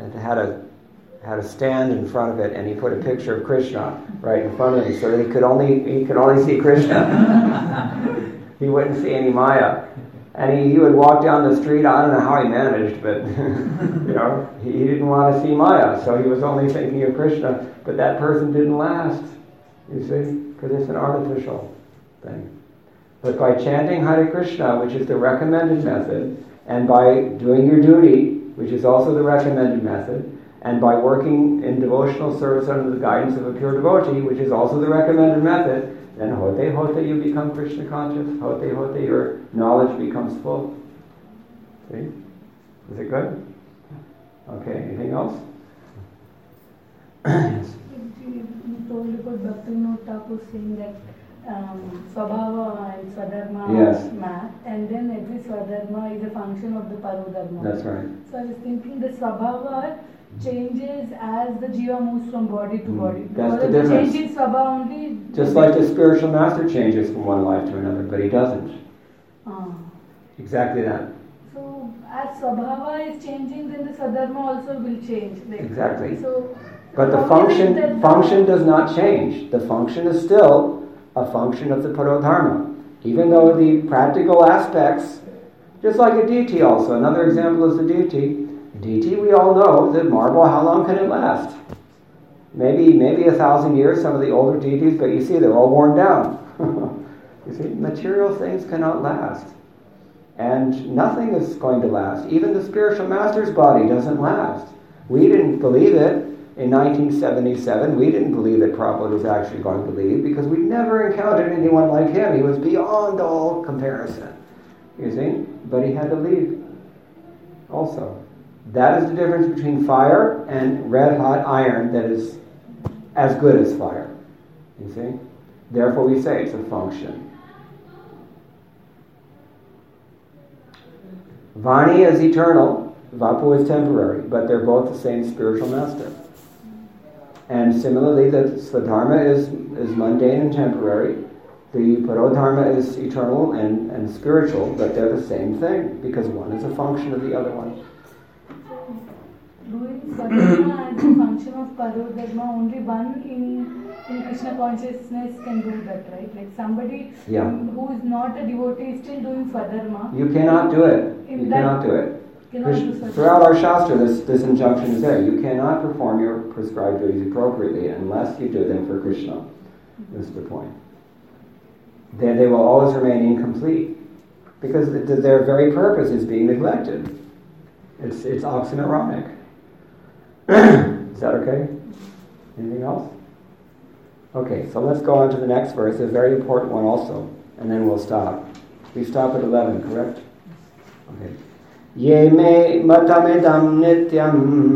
a stand in front of it, and he put a picture of Krishna right in front of him, so that he could only see Krishna. He wouldn't see any Maya, and he would walk down the street. I don't know how he managed, but he didn't want to see Maya, so he was only thinking of Krishna. But that person didn't last, you see, because it's an artificial thing. But by chanting Hare Krishna, which is the recommended method, and by doing your duty, which is also the recommended method, and by working in devotional service under the guidance of a pure devotee, which is also the recommended method, then hote you become Krishna conscious. Hote your knowledge becomes full. See? Is it good? Okay, anything else? Yes. You told about Bhaktivinoda Thakur saying that Swabhava and Swadharma Yes. match, and then every Swadharma is a function of the Parodharma. That's right. So I was thinking the Swabhava changes as the Jiva moves from body to body. That's the Because difference. change in Swabhava only. Just like the spiritual master changes from one life to another, but he doesn't. Exactly that. So as Swabhava is changing, then the Swadharma also will change. Exactly. So, but the function does not change. The function is still a function of the Parodharma. Even though the practical aspects Just like a deity also. Another example is the deity. Deity, we all know that marble, how long can it last? Maybe 1,000 years, some of the older deities, but you see, they're all worn down. You see, material things cannot last. And nothing is going to last. Even the spiritual master's body doesn't last. We didn't believe it in 1977. We didn't believe that Prabhupada was actually going to leave because we never encountered anyone like him. He was beyond all comparison. You see? But he had to leave also. That is the difference between fire and red-hot iron that is as good as fire. You see? Therefore we say it's a function. Vani is eternal, Vapu is temporary, but they're both the same spiritual master. And similarly, the Swadharma is mundane and temporary. The Parodharma is eternal and spiritual, but they're the same thing, because one is a function of the other one. Doing Swadharma as a function of Parodharma, only one in Krishna consciousness can do that, right? Like somebody who is not a devotee is still doing Swadharma. You cannot do it. You cannot do it. Throughout our Shastra, this injunction is there. You cannot perform your prescribed duties appropriately unless you do them for Krishna. This is the point. Then they will always remain incomplete because their very purpose is being neglected. It's oxymoronic. Is that okay? Anything else? Okay, so let's go on to the next verse, a very important one also, and then we'll stop. We stop at 11, correct? Okay. Ye me matamidam nityam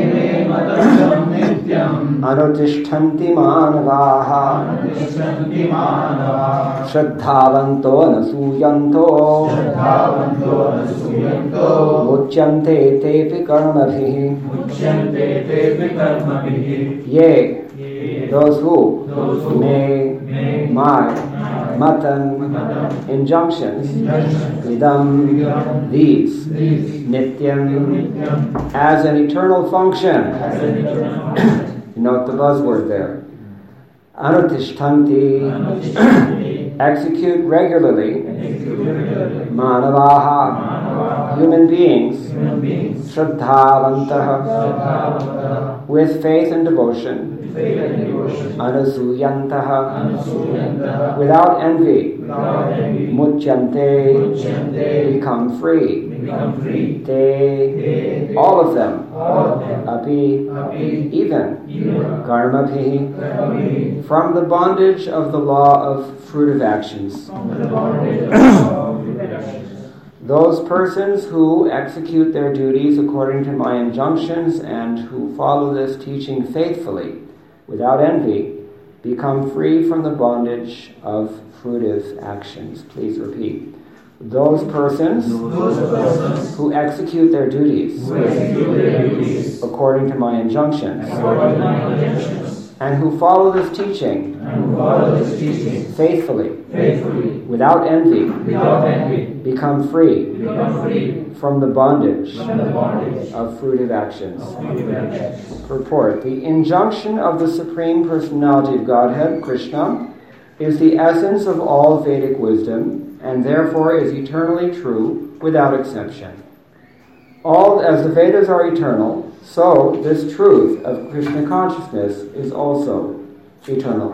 anutishtanti manavaha shraddhavanto nasuyanto muchyante tepi karmabhihi. Ye, those who may, my, matan, injunctions, idam, these, nityam, as an eternal function. Note the buzzword there. Anutishtanti, execute regularly, manavaha, human beings, shraddhavantaha, with faith and devotion, anasuyantaha, without envy, muchyante, become free, te, all of them, api, even, karmabhi, from the bondage of the law of fruitive actions. Those persons who execute their duties according to my injunctions and who follow this teaching faithfully, without envy, become free from the bondage of fruitive actions. Please repeat. Those persons who execute their duties according to my injunctions and who follow this teaching faithfully, without envy, become free from the bondage of fruitive actions. Purport. The injunction of the Supreme Personality of Godhead, Krishna, is the essence of all Vedic wisdom and therefore is eternally true without exception. As the Vedas are eternal, so this truth of Krishna consciousness is also eternal.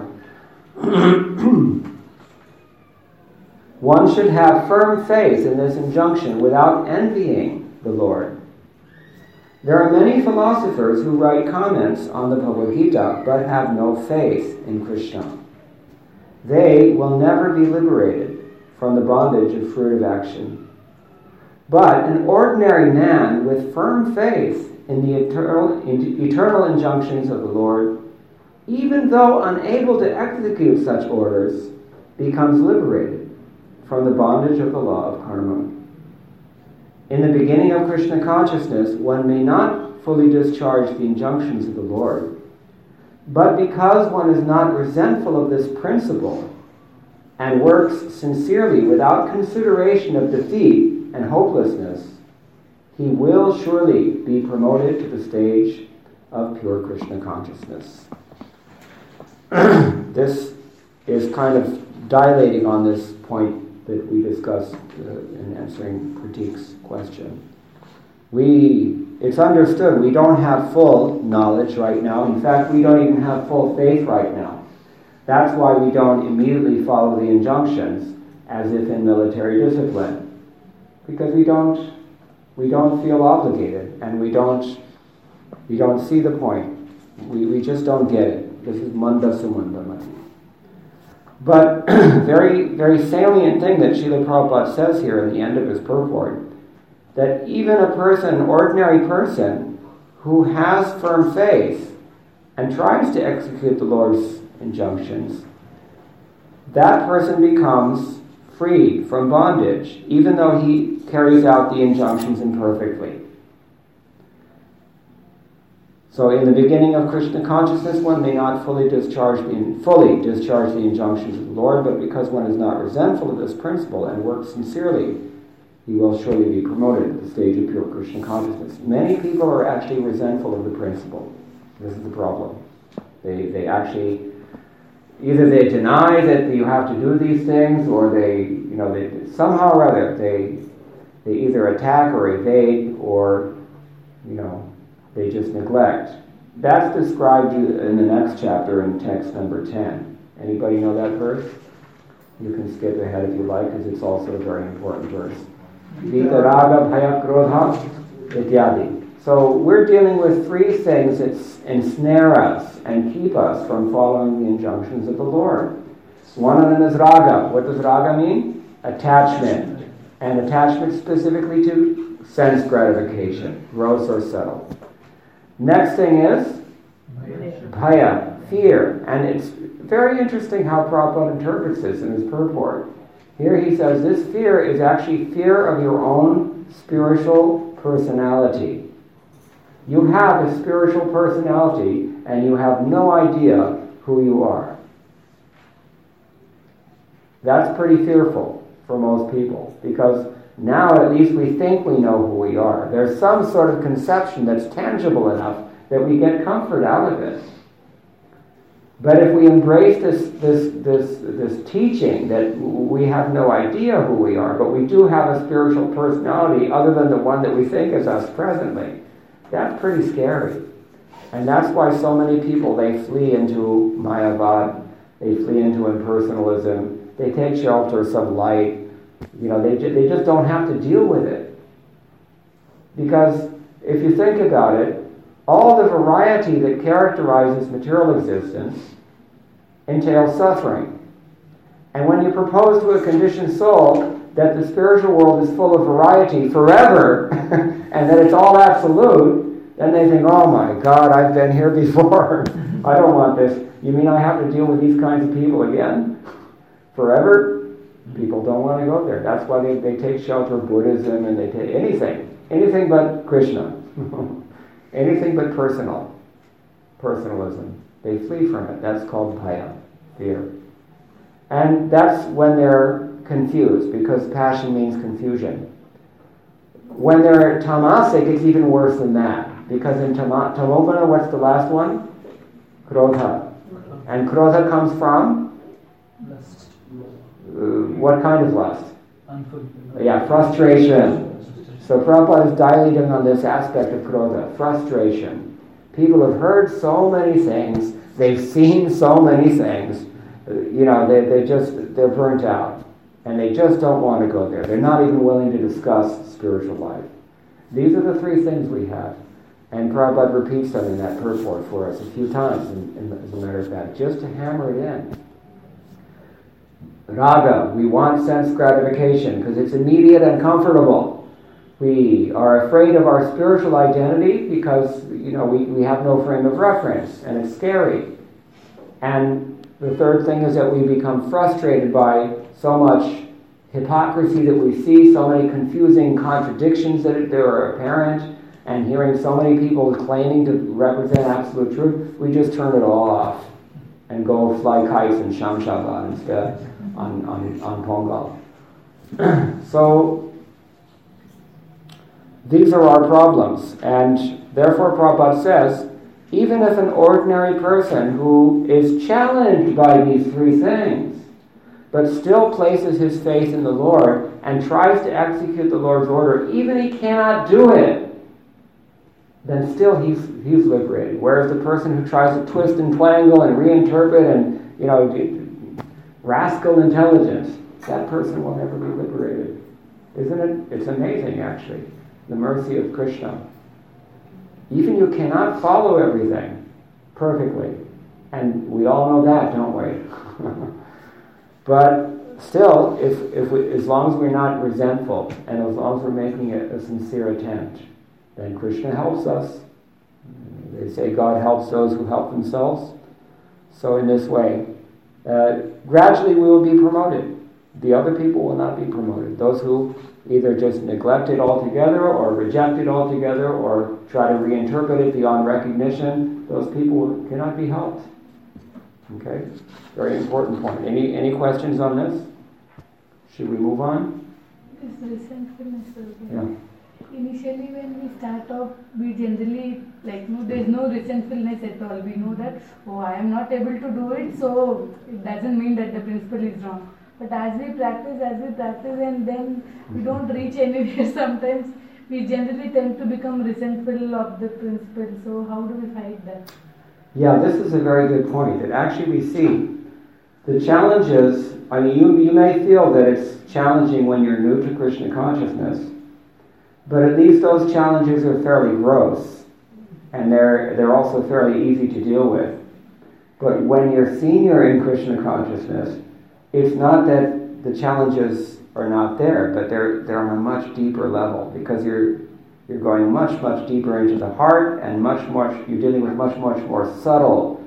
One should have firm faith in this injunction without envying the Lord. There are many philosophers who write comments on the Bhagavad Gita but have no faith in Krishna. They will never be liberated from the bondage of fruitive action. But an ordinary man with firm faith in the eternal injunctions of the Lord, even though unable to execute such orders, becomes liberated from the bondage of the law of karma. In the beginning of Krishna consciousness, one may not fully discharge the injunctions of the Lord, but because one is not resentful of this principle and works sincerely without consideration of defeat and hopelessness, he will surely be promoted to the stage of pure Krishna consciousness. This is kind of dilating on this point that we discussed in answering Pratik's question. It's understood we don't have full knowledge right now. In fact, we don't even have full faith right now. That's why we don't immediately follow the injunctions as if in military discipline. Because we don't feel obligated, and we don't see the point. We just don't get it. This is manda sumanda mati. But very, very salient thing that Srila Prabhupada says here in the end of his purport, that even a person, an ordinary person, who has firm faith and tries to execute the Lord's injunctions, that person becomes free from bondage, even though he carries out the injunctions imperfectly. So in the beginning of Krishna consciousness, one may not fully discharge the injunctions of the Lord, but because one is not resentful of this principle and works sincerely, he will surely be promoted to the stage of pure Krishna consciousness. Many people are actually resentful of the principle. This is the problem. They actually, either they deny that you have to do these things, or they somehow or other, they either attack or evade, or, they just neglect. That's described in the next chapter in text number 10. Anybody know that verse? You can skip ahead if you like, because it's also a very important verse. Vitaraga bhaya krodha ityadi. So we're dealing with three things that ensnare us and keep us from following the injunctions of the Lord. One of them is raga. What does raga mean? Attachment. And attachment specifically to sense gratification, gross or subtle. Next thing is bhaya, fear. And it's very interesting how Prabhupada interprets this in his purport. Here he says this fear is actually fear of your own spiritual personality. You have a spiritual personality and you have no idea who you are. That's pretty fearful for most people, because now at least we think we know who we are. There's some sort of conception that's tangible enough that we get comfort out of it. But if we embrace this teaching that we have no idea who we are, but we do have a spiritual personality other than the one that we think is us presently, that's pretty scary. And that's why so many people, they flee into Mayavad, they flee into impersonalism, they take shelter of some light. They just don't have to deal with it. Because if you think about it, all the variety that characterizes material existence entails suffering. And when you propose to a conditioned soul that the spiritual world is full of variety forever, and that it's all absolute, then they think, oh my God, I've been here before. I don't want this. You mean I have to deal with these kinds of people again? Forever? People don't want to go there. That's why they take shelter of Buddhism, and they take anything but Krishna. Anything but personalism. They flee from it. That's called bhaya, fear. And that's when they're confused, because passion means confusion. When they're tamasic, it's even worse than that. Because in tamoguna, what's the last one? Krodha. And krodha comes from? Lust. What kind of lust? Unfulfilled. Yeah, frustration. So Prabhupada is dilating on this aspect of krodha, frustration. People have heard so many things, they've seen so many things, they're burnt out. And they just don't want to go there. They're not even willing to discuss spiritual life. These are the three things we have. And Prabhupada repeats them in that purport for us a few times, as a matter of fact, just to hammer it in. Raga, we want sense gratification because it's immediate and comfortable. We are afraid of our spiritual identity because, we have no frame of reference, and it's scary. And the third thing is that we become frustrated by so much hypocrisy that we see, so many confusing contradictions that are apparent, and hearing so many people claiming to represent absolute truth, we just turn it all off and go fly kites in Shamshabad instead on Pongal. So these are our problems, and therefore Prabhupada says, even if an ordinary person who is challenged by these three things but still places his faith in the Lord and tries to execute the Lord's order, even he cannot do it, then still he's liberated. Whereas the person who tries to twist and twangle and reinterpret and, rascal intelligence, that person will never be liberated. Isn't it? It's amazing, actually, the mercy of Krishna. Even you cannot follow everything perfectly. And we all know that, don't we? But still, if we, as long as we're not resentful, and as long as we're making a sincere attempt, then Krishna helps us. They say God helps those who help themselves. So in this way, gradually we will be promoted. The other people will not be promoted. Those who either just neglect it altogether or reject it altogether or try to reinterpret it beyond recognition, those people cannot be helped. Okay? Very important point. Any questions on this? Should we move on? This resentfulness. Yeah. Initially when we start off, we generally, there's no resentfulness at all. We know that, I am not able to do it, so it doesn't mean that the principle is wrong. But as we practice, and then we don't reach anywhere sometimes, we generally tend to become resentful of the principle. So how do we fight that? Yeah, this is a very good point. That actually we see the challenges. I mean, you may feel that it's challenging when you're new to Krishna consciousness, but at least those challenges are fairly gross, and they're also fairly easy to deal with. But when you're senior in Krishna consciousness, it's not that the challenges are not there, but they're on a much deeper level, because you're going much, much deeper into the heart, and you're dealing with much, much more subtle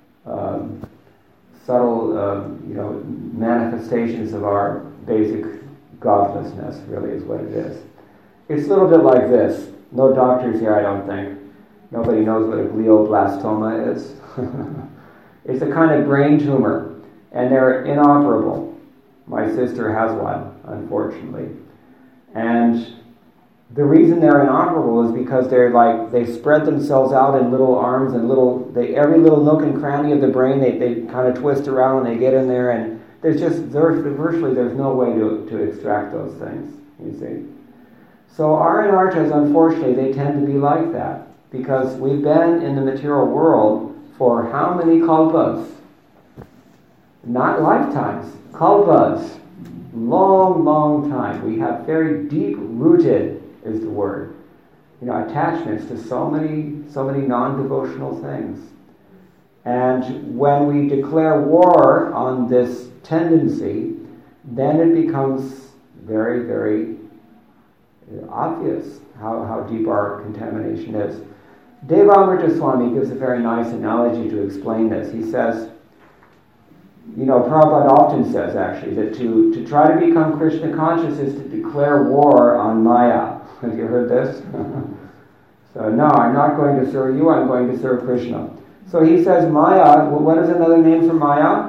manifestations of our basic godlessness, really is what it is. It's a little bit like this. No doctors here, I don't think. Nobody knows what a glioblastoma is. It's a kind of brain tumor, and they're inoperable. My sister has one, unfortunately. And the reason they're inoperable is because they spread themselves out in little arms and every little nook and cranny of the brain, they kind of twist around and they get in there, and virtually there's no way to extract those things, you see. So our anarthas, unfortunately, they tend to be like that, because we've been in the material world for how many kalpas? Not lifetimes, kalpas. Long, long time. We have very deep-rooted, is the word, attachments to so many non-devotional things. And when we declare war on this tendency, then it becomes very, very obvious how deep our contamination is. Devamrita Swami gives a very nice analogy to explain this. He says, Prabhupada often says, actually, that to try to become Krishna conscious is to declare war on Maya. Have you heard this? So, no, I'm not going to serve you, I'm going to serve Krishna. So he says Maya, what is another name for Maya?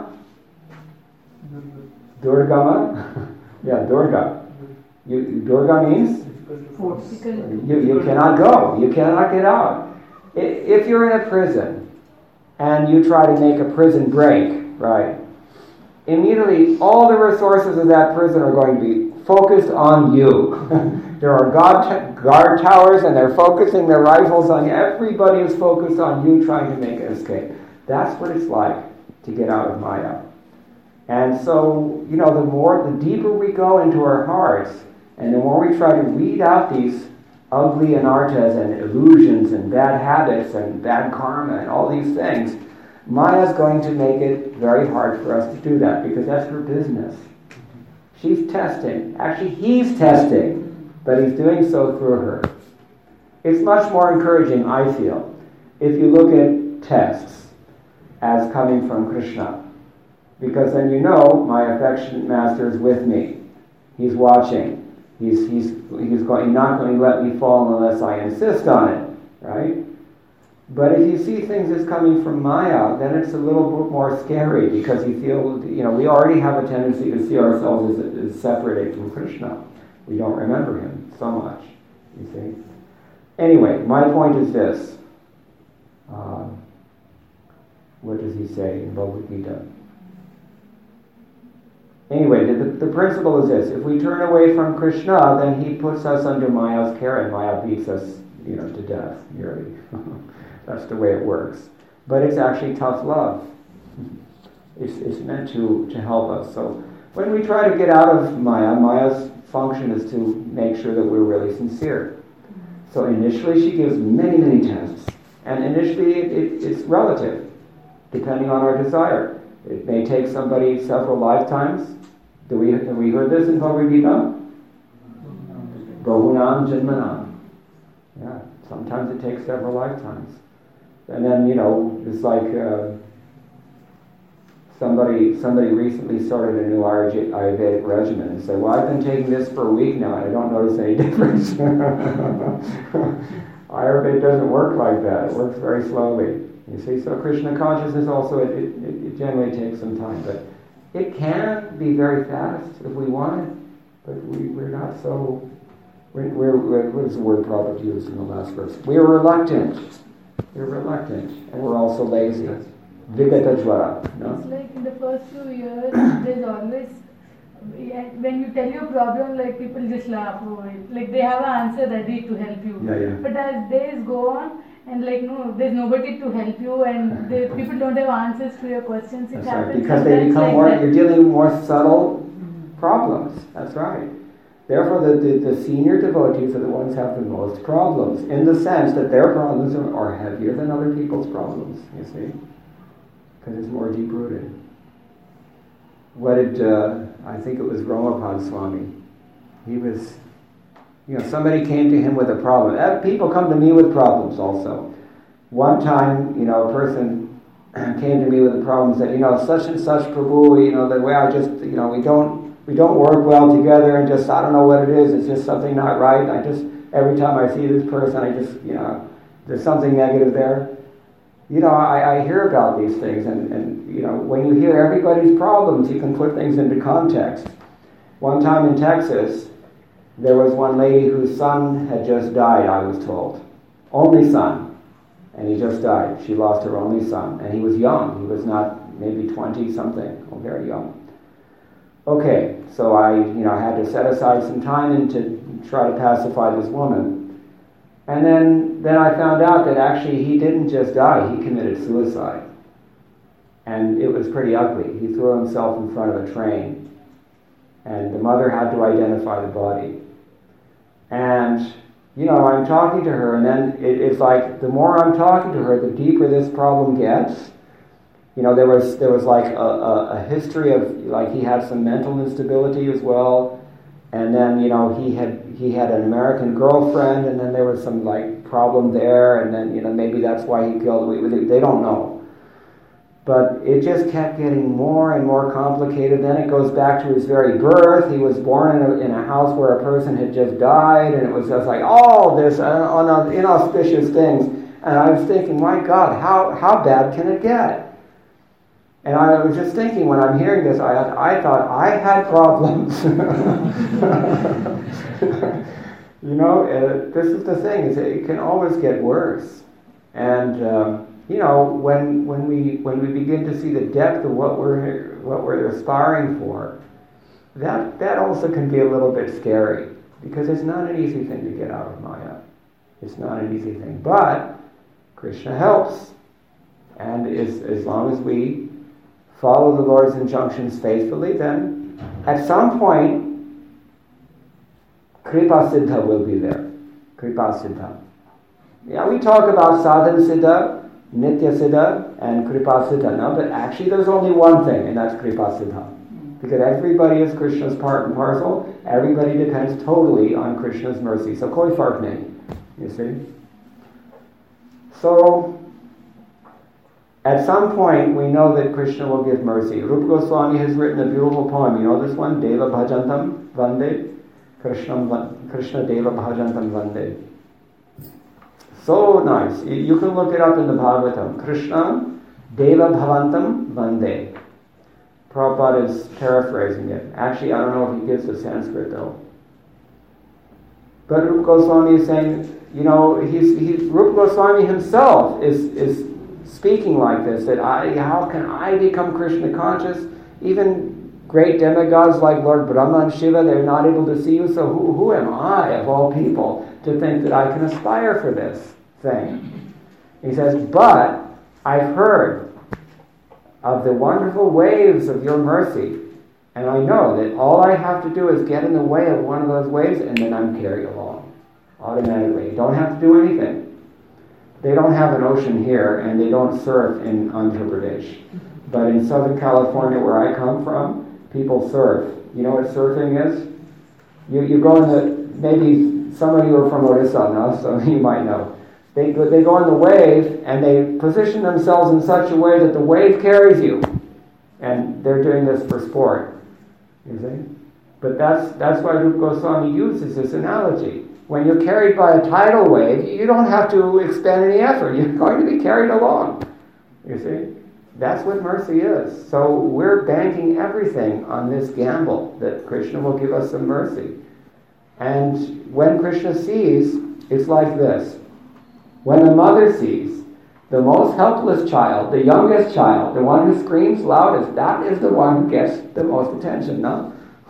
Durgama? Yeah, Durga. Durga means? You cannot go. You cannot get out. If you're in a prison and you try to make a prison break, right, immediately all the resources of that prison are going to be focused on you. There are guard towers, and they're focusing their rifles on you. Everybody is focused on you trying to make an escape. That's what it's like to get out of Maya. And so, the deeper we go into our hearts, and the more we try to weed out these ugly anarthas and illusions and bad habits and bad karma and all these things, Maya's going to make it very hard for us to do that, because that's her business. She's testing. Actually, he's testing, but he's doing so through her. It's much more encouraging, I feel, if you look at tests as coming from Krishna, because then my affectionate master is with me. He's watching. He's not going to let me fall unless I insist on it, right? But if you see things as coming from Maya, then it's a little bit more scary, because you feel, we already have a tendency to see ourselves as separated from Krishna. We don't remember him so much, you see. Anyway, my point is this. What does he say in Bhagavad Gita? the principle is this: if we turn away from Krishna, then he puts us under Maya's care, and Maya beats us, to death, nearly. That's the way it works. But it's actually tough love. It's meant to help us. So when we try to get out of Maya's function is to make sure that we're really sincere. So initially she gives many, many tests. And initially it's relative, depending on our desire. It may take somebody several lifetimes. Have we heard this in Bhagavad Gita? Bahunam Janmanam. Yeah, sometimes it takes several lifetimes. And then, it's like somebody recently started a new Ayurvedic regimen and said, well, I've been taking this for a week now and I don't notice any difference. Ayurveda doesn't work like that. It works very slowly. You see, so Krishna consciousness also, it generally takes some time. But it can be very fast if we want it. But we're not so... what is the word Prabhupada used in the last verse? We're reluctant. We're reluctant. And we're also lazy. Vigata Jwara. No? It's like in the first few years, there's always... When you tell your problem, like people just laugh over it. Like they have an answer ready to help you. Yeah. But as days go on, and there's nobody to help you, and people don't have answers to your questions. That's right, because they become you're dealing with more subtle problems. That's right. Therefore, the senior devotees are the ones who have the most problems, in the sense that their problems are heavier than other people's problems, you see? Because it's more deep-rooted. What did, I think it was Ramapad Swami, he was, somebody came to him with a problem. People come to me with problems also. One time, a person came to me with a problem, said, such and such Prabhu, the way I just, we don't work well together, and just, I don't know what it is, it's just something not right. Every time I see this person, there's something negative there. I hear about these things, and when you hear everybody's problems, you can put things into context. One time in Texas, there was one lady whose son had just died, I was told. Only son. And he just died. She lost her only son. And he was young. He was not maybe 20-something, or very young. Okay, so I had to set aside some time to try to pacify this woman. And then I found out that actually he didn't just die, he committed suicide. And it was pretty ugly. He threw himself in front of a train. And the mother had to identify the body. And, I'm talking to her, and then it's like, the more I'm talking to her, the deeper this problem gets. There was like a history of, like, he had some mental instability as well. And then, he had an American girlfriend, and then there was some, like, problem there, and then, maybe that's why he killed her. They don't know. But it just kept getting more and more complicated. Then it goes back to his very birth. He was born in a house where a person had just died, and it was just like all this inauspicious things. And I was thinking, my God, how bad can it get? And I was just thinking, when I'm hearing this, I thought I had problems. This is the thing, is it can always get worse. And when we begin to see the depth of what we're aspiring for, that also can be a little bit scary, because it's not an easy thing to get out of Maya. It's not an easy thing, but Krishna helps, and as long as we follow the Lord's injunctions faithfully, then at some point Kripa Siddha will be there. Kripa Siddha. Yeah, we talk about Sadhana Siddha, Nitya Siddha, and Kripa Siddha now, but actually there's only one thing, and that's Kripa Siddha. Because everybody is Krishna's part and parcel, everybody depends totally on Krishna's mercy. So koi fark nahi, you see. So, at some point we know that Krishna will give mercy. Rupa Goswami has written a beautiful poem, you know this one? Deva Bhajantam Vande, Krishna Deva Bhajantam Vande. So nice. You can look it up in the Bhagavatam. Krishna Deva Bhavantam Vande. Prabhupada is paraphrasing it. Actually, I don't know if he gives the Sanskrit though. But Rupa Goswami is saying, Rupa Goswami himself is speaking like this, that how can I become Krishna conscious? Even great demigods like Lord Brahma and Shiva, they're not able to see you, so who am I, of all people, to think that I can aspire for this thing? He says, but I've heard of the wonderful waves of your mercy, and I know that all I have to do is get in the way of one of those waves, and then I'm carried along automatically. Don't have to do anything. They don't have an ocean here, and they don't surf in Andhra Pradesh. But in Southern California, where I come from, people surf. You know what surfing is? You go in the, maybe some of you are from Orissa now, so you might know. They go in the wave, and they position themselves in such a way that the wave carries you. And they're doing this for sport, you see? But that's why Rupa Goswami uses this analogy. When you're carried by a tidal wave, you don't have to expend any effort. You're going to be carried along, you see? That's what mercy is. So we're banking everything on this gamble that Krishna will give us some mercy. And when Krishna sees, it's like this. When the mother sees the most helpless child, the youngest child, the one who screams loudest, that is the one who gets the most attention, no?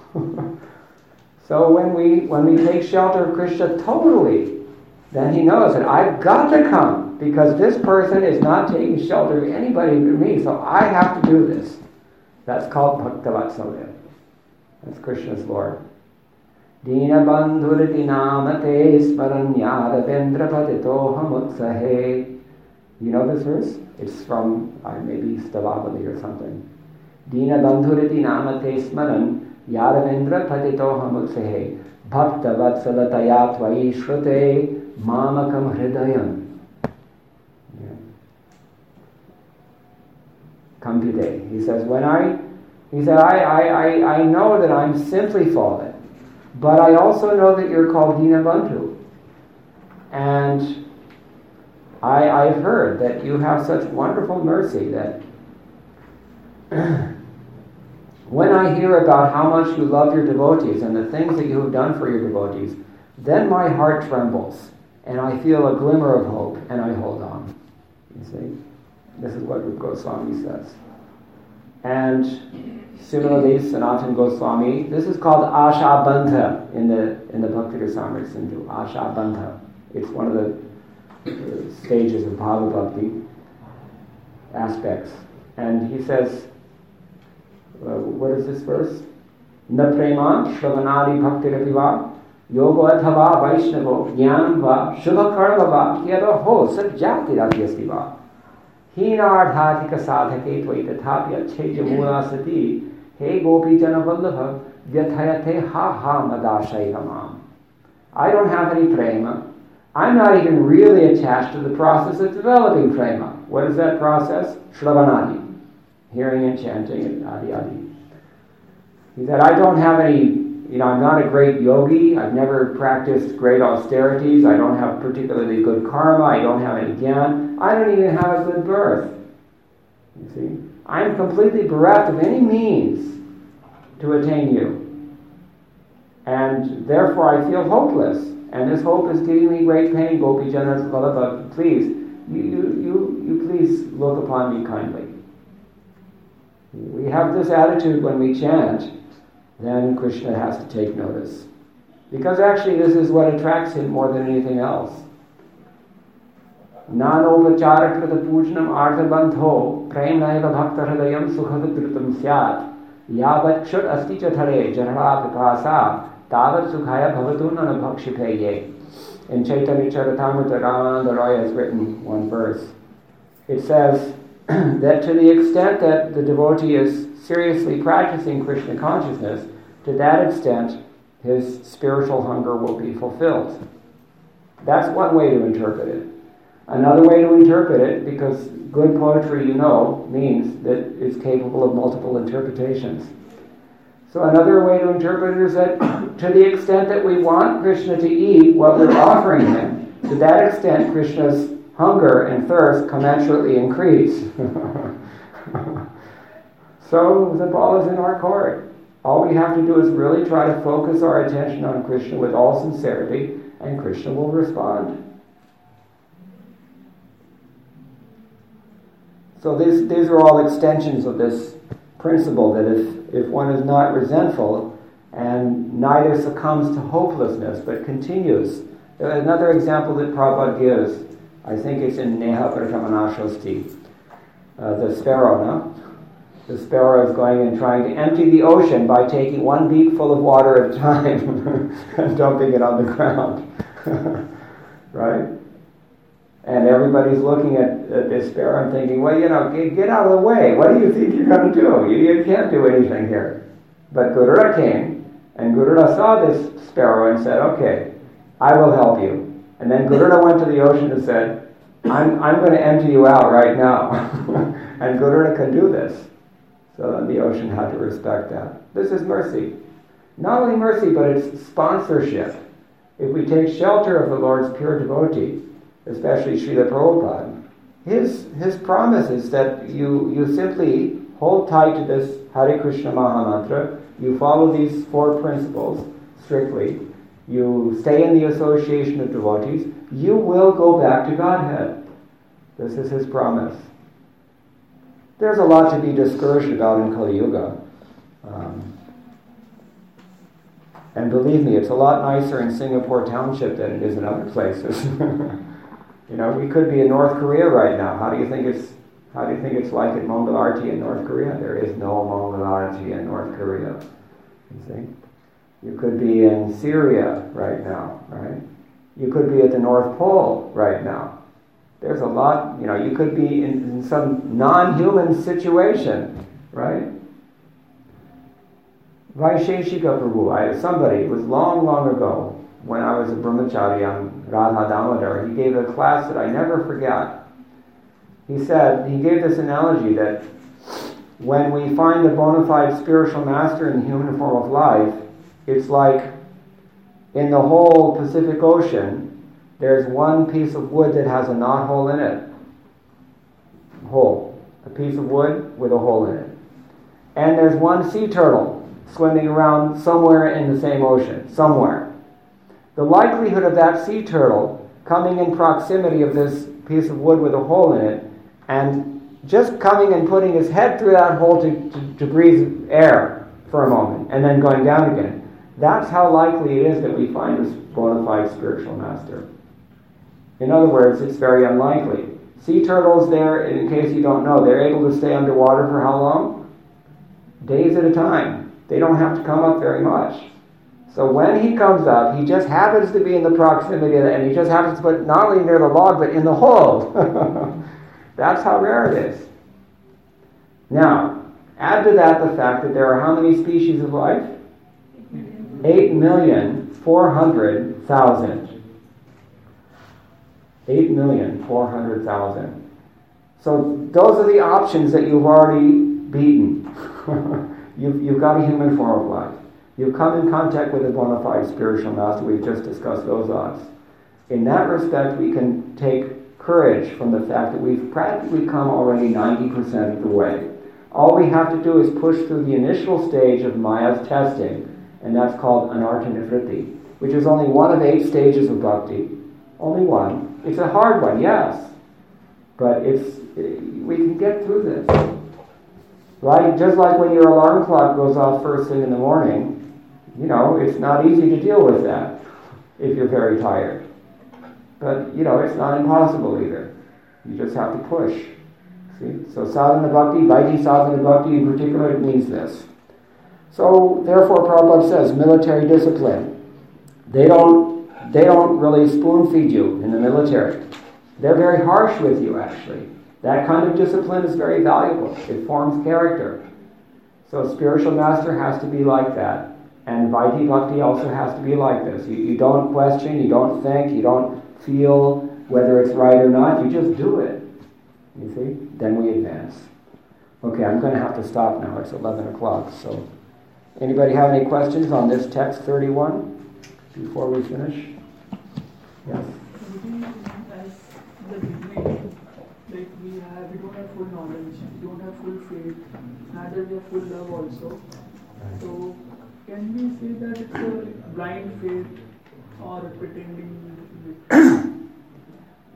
So when we take shelter of Krishna totally, then he knows that I've got to come, because this person is not taking shelter of anybody but me, so I have to do this. That's called Bhakta Vatsalya. That's Krishna's Lord. Dina bandhuriti namate smaranyada vendra patitoham utsahe. You know this verse? It's from maybe Stavavali or something. Dina bandhuriti namate smaran Yadavendra patitoham utsahe bhakta vatsalataya tvai shrute mamakam hridayam. Kampite. He says, I know that I'm simply fallen, but I also know that you're called Dinabandhu. And I've heard that you have such wonderful mercy that when I hear about how much you love your devotees and the things that you have done for your devotees, then my heart trembles and I feel a glimmer of hope and I hold on. You see? This is what Rupa Goswami says. And similarly, Sanatana Goswami, this is called Asha Bandha in the Bhakti Rasamrita Sindhu. Asha Bandha. It's one of the stages of Bhava Bhakti aspects. And he says, what is this verse? Na preman shravanadi bhakti rapiva yoga athava vaishnavo jnanam va shubha karma va kyada ho sajjati ratyasti va hinardhatika sadhake tvai tathapi achhe jamuna sati he gopi jana vallabha vyathayate ha madashai ramam. I don't have any prema. I'm not even really attached to the process of developing prema. What is that process? Shravanadi. Hearing and chanting and adi adi. He said, I don't have any, I'm not a great yogi. I've never practiced great austerities. I don't have particularly good karma. I don't have any gyan. I don't even have a good birth. You see? I'm completely bereft of any means to attain you. And therefore I feel hopeless. And this hope is giving me great pain. Gopi Janas Vallabha, please, you please look upon me kindly. We have this attitude when we chant, then Krishna has to take notice. Because actually this is what attracts him more than anything else. Nanopacharakrita pujanam ardhabandho premnaiva bhakta hridayam sukhavidrutam syat yavat kshut asti chathare jarha pipasa tavat sukhaya bhavatu nanabhakshipeye. In Chaitanya Charitamrita, Ramananda Roy has written one verse. It says that to the extent that the devotee is seriously practicing Krishna consciousness, to that extent his spiritual hunger will be fulfilled. That's one way to interpret it. Another way to interpret it, because good poetry, means that it's capable of multiple interpretations. So another way to interpret it is that to the extent that we want Krishna to eat what we're offering him, to that extent Krishna's hunger and thirst commensurately increase. So the ball is in our court. All we have to do is really try to focus our attention on Krishna with all sincerity, and Krishna will respond. So these are all extensions of this principle that if one is not resentful and neither succumbs to hopelessness but continues. Another example that Prabhupada gives, I think it's in Neha Pratamanashosti, the sparrow, no? The sparrow is going and trying to empty the ocean by taking one beakful of water at a time and dumping it on the ground. Right? And everybody's looking at this sparrow and thinking, well, get out of the way. What do you think you're going to do? You can't do anything here. But Garuda came, and Garuda saw this sparrow and said, okay, I will help you. And then Garuda went to the ocean and said, I'm going to empty you out right now. And Garuda can do this. So then the ocean had to respect that. This is mercy. Not only mercy, but it's sponsorship. If we take shelter of the Lord's pure devotee, especially Srila Prabhupada, his promise is that you simply hold tight to this Hare Krishna Mahamantra, you follow these 4 principles strictly, you stay in the association of devotees, you will go back to Godhead. This is his promise. There's a lot to be discouraged about in Kali Yuga. And believe me, it's a lot nicer in Singapore Township than it is in other places. We could be in North Korea right now. How do you think it's like at Mongol Arti in North Korea? There is no Mongol Arti in North Korea. You see? You could be in Syria right now, right? You could be at the North Pole right now. There's a lot, you could be in some non-human situation, right? Vaisheshika Prabhu, it was long, long ago, when I was a brahmachari on Radha Damodar, he gave a class that I never forget. He gave this analogy that when we find a bona fide spiritual master in the human form of life, it's like in the whole Pacific Ocean, there's one piece of wood that has a knot hole in it. A piece of wood with a hole in it. And there's one sea turtle swimming around somewhere in the same ocean, somewhere. The likelihood of that sea turtle coming in proximity of this piece of wood with a hole in it and just coming and putting his head through that hole to breathe air for a moment and then going down again. That's how likely it is that we find this bona fide spiritual master. In other words, it's very unlikely. Sea turtles there, in case you don't know, they're able to stay underwater for how long? Days at a time. They don't have to come up very much. So when he comes up, he just happens to be in the proximity of it, and he just happens to put not only near the log, but in the hole. That's how rare it is. Now, add to that the fact that there are how many species of life? 8,400,000. 8,400,000. So those are the options that you've already beaten. You've got a human form of life. You've come in contact with a bona fide spiritual master. We've just discussed those odds. In that respect, we can take courage from the fact that we've practically come already 90% of the way. All we have to do is push through the initial stage of Maya's testing, and that's called Anartha Nivritti, which is only one of 8 stages of bhakti. Only one. It's a hard one, yes, but we can get through this. Right? Just like when your alarm clock goes off first thing in the morning, it's not easy to deal with that if you're very tired. But, it's not impossible either. You just have to push. See? So sadhana bhakti, Vaidhi sadhana bhakti in particular, it means this. So, therefore, Prabhupada says, military discipline. They don't really spoon feed you in the military. They're very harsh with you, actually. That kind of discipline is very valuable. It forms character. So a spiritual master has to be like that. And Vaidhi Bhakti also has to be like this. You don't question, you don't think, you don't feel whether it's right or not. You just do it. You see? Then we advance. Okay, I'm going to have to stop now. It's 11 o'clock. So, anybody have any questions on this text 31 before we finish? Yes. As the degree, like we don't have full knowledge, we don't have full faith, neither we have full love also. So can we say that it's a blind faith or pretending?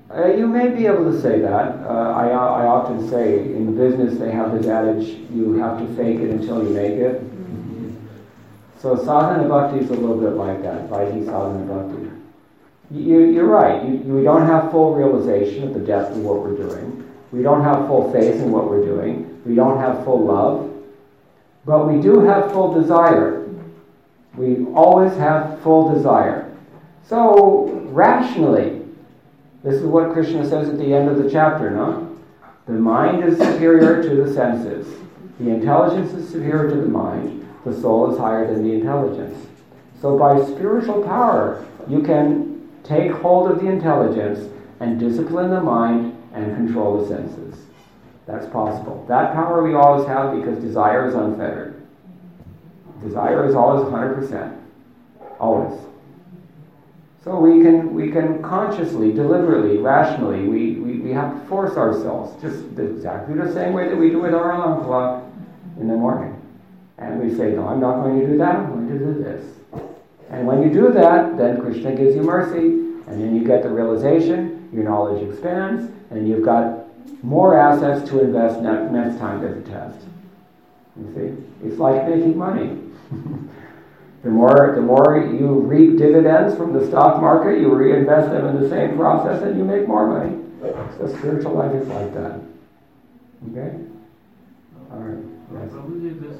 You may be able to say that. I often say in business they have this adage, you have to fake it until you make it. So sadhana bhakti is a little bit like that, Vaidhi sadhana bhakti. You're right, we don't have full realization of the depth of what we're doing. We don't have full faith in what we're doing. We don't have full love. But we do have full desire. We always have full desire. So, rationally, this is what Krishna says at the end of the chapter, no? The mind is superior to the senses. The intelligence is superior to the mind. The soul is higher than the intelligence. So by spiritual power, you can take hold of the intelligence and discipline the mind and control the senses. That's possible. That power we always have because desire is unfettered. Desire is always 100%. Always. So we can consciously, deliberately, rationally, we have to force ourselves, just exactly the same way that we do with our alarm clock in the morning. And we say, no, I'm not going to do that, I'm going to do this. And when you do that, then Krishna gives you mercy, and then you get the realization, your knowledge expands, and you've got more assets to invest next time there's a test. You see? It's like making money. The more you reap dividends from the stock market, you reinvest them in the same process and you make more money. So spiritual life is like that. Okay? Alright. Yes. Probably this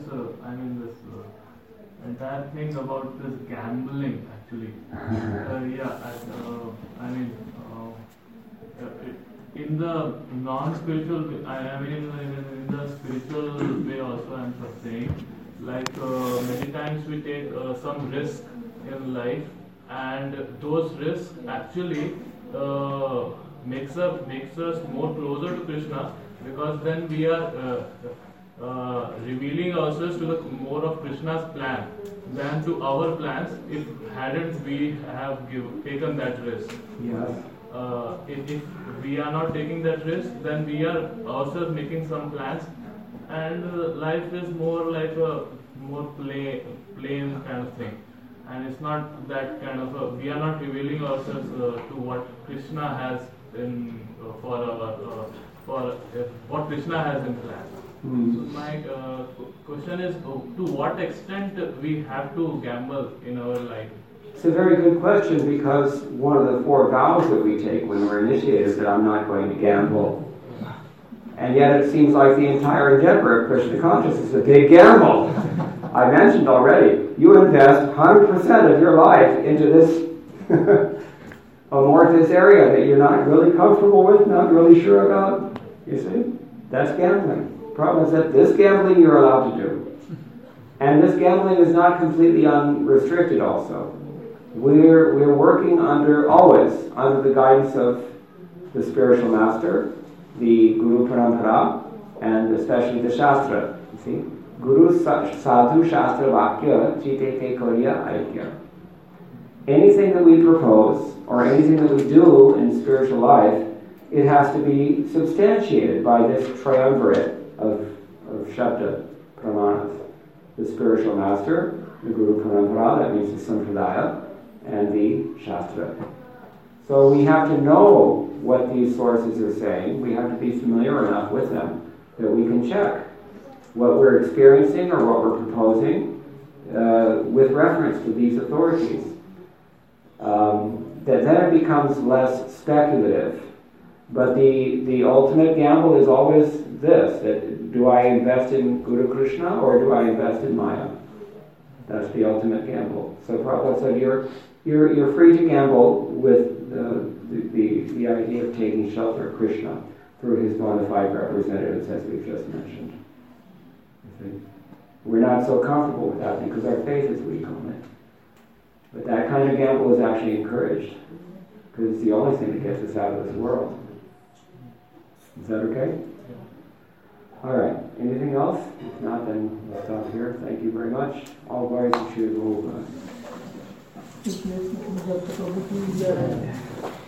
entire thing about this gambling actually. In the non-spiritual way, in the spiritual way also I'm saying, like many times we take some risk in life, and those risks actually makes us more closer to Krishna, because then we are revealing ourselves to the more of Krishna's plan than to our plans if hadn't we have taken that risk. Yes. If we are not taking that risk, then we are ourselves making some plans, and life is more like a more plain kind of thing, and it's not that kind of we are not revealing ourselves to what Krishna has in what Krishna has in plan. So my question is, to what extent we have to gamble in our life? It's a very good question, because one of the 4 vows that we take when we're initiated is that I'm not going to gamble. And yet it seems like the entire endeavor of Krishna consciousness is a big gamble. I mentioned already, you invest 100% of your life into this amorphous area that you're not really comfortable with, not really sure about. You see? That's gambling. The problem is that this gambling you're allowed to do. And this gambling is not completely unrestricted also. We're working always under the guidance of the spiritual master, the Guru Parampara, and especially the Shastra. You see? Guru Sadhu Shastra Vakya Chitete Korya Aikya. Anything that we propose, or anything that we do in spiritual life, it has to be substantiated by this triumvirate of Shabda Pramanas. The spiritual master, the Guru Parampara, that means the Sampradaya, and the Shastra. So we have to know what these sources are saying. We have to be familiar enough with them that we can check what we're experiencing or what we're proposing with reference to these authorities. That then it becomes less speculative. But the ultimate gamble is always this, that do I invest in Guru Krishna or do I invest in Maya? That's the ultimate gamble. So Prabhupada said you're free to gamble with the idea of taking shelter of Krishna through his bona fide representatives, as we've just mentioned. We're not so comfortable with that because our faith is weak on it. But that kind of gamble is actually encouraged, because it's the only thing that gets us out of this world. Is that okay? Yeah. All right. Anything else? If not, then we'll stop here. Thank you very much. All glories to Shri Guru.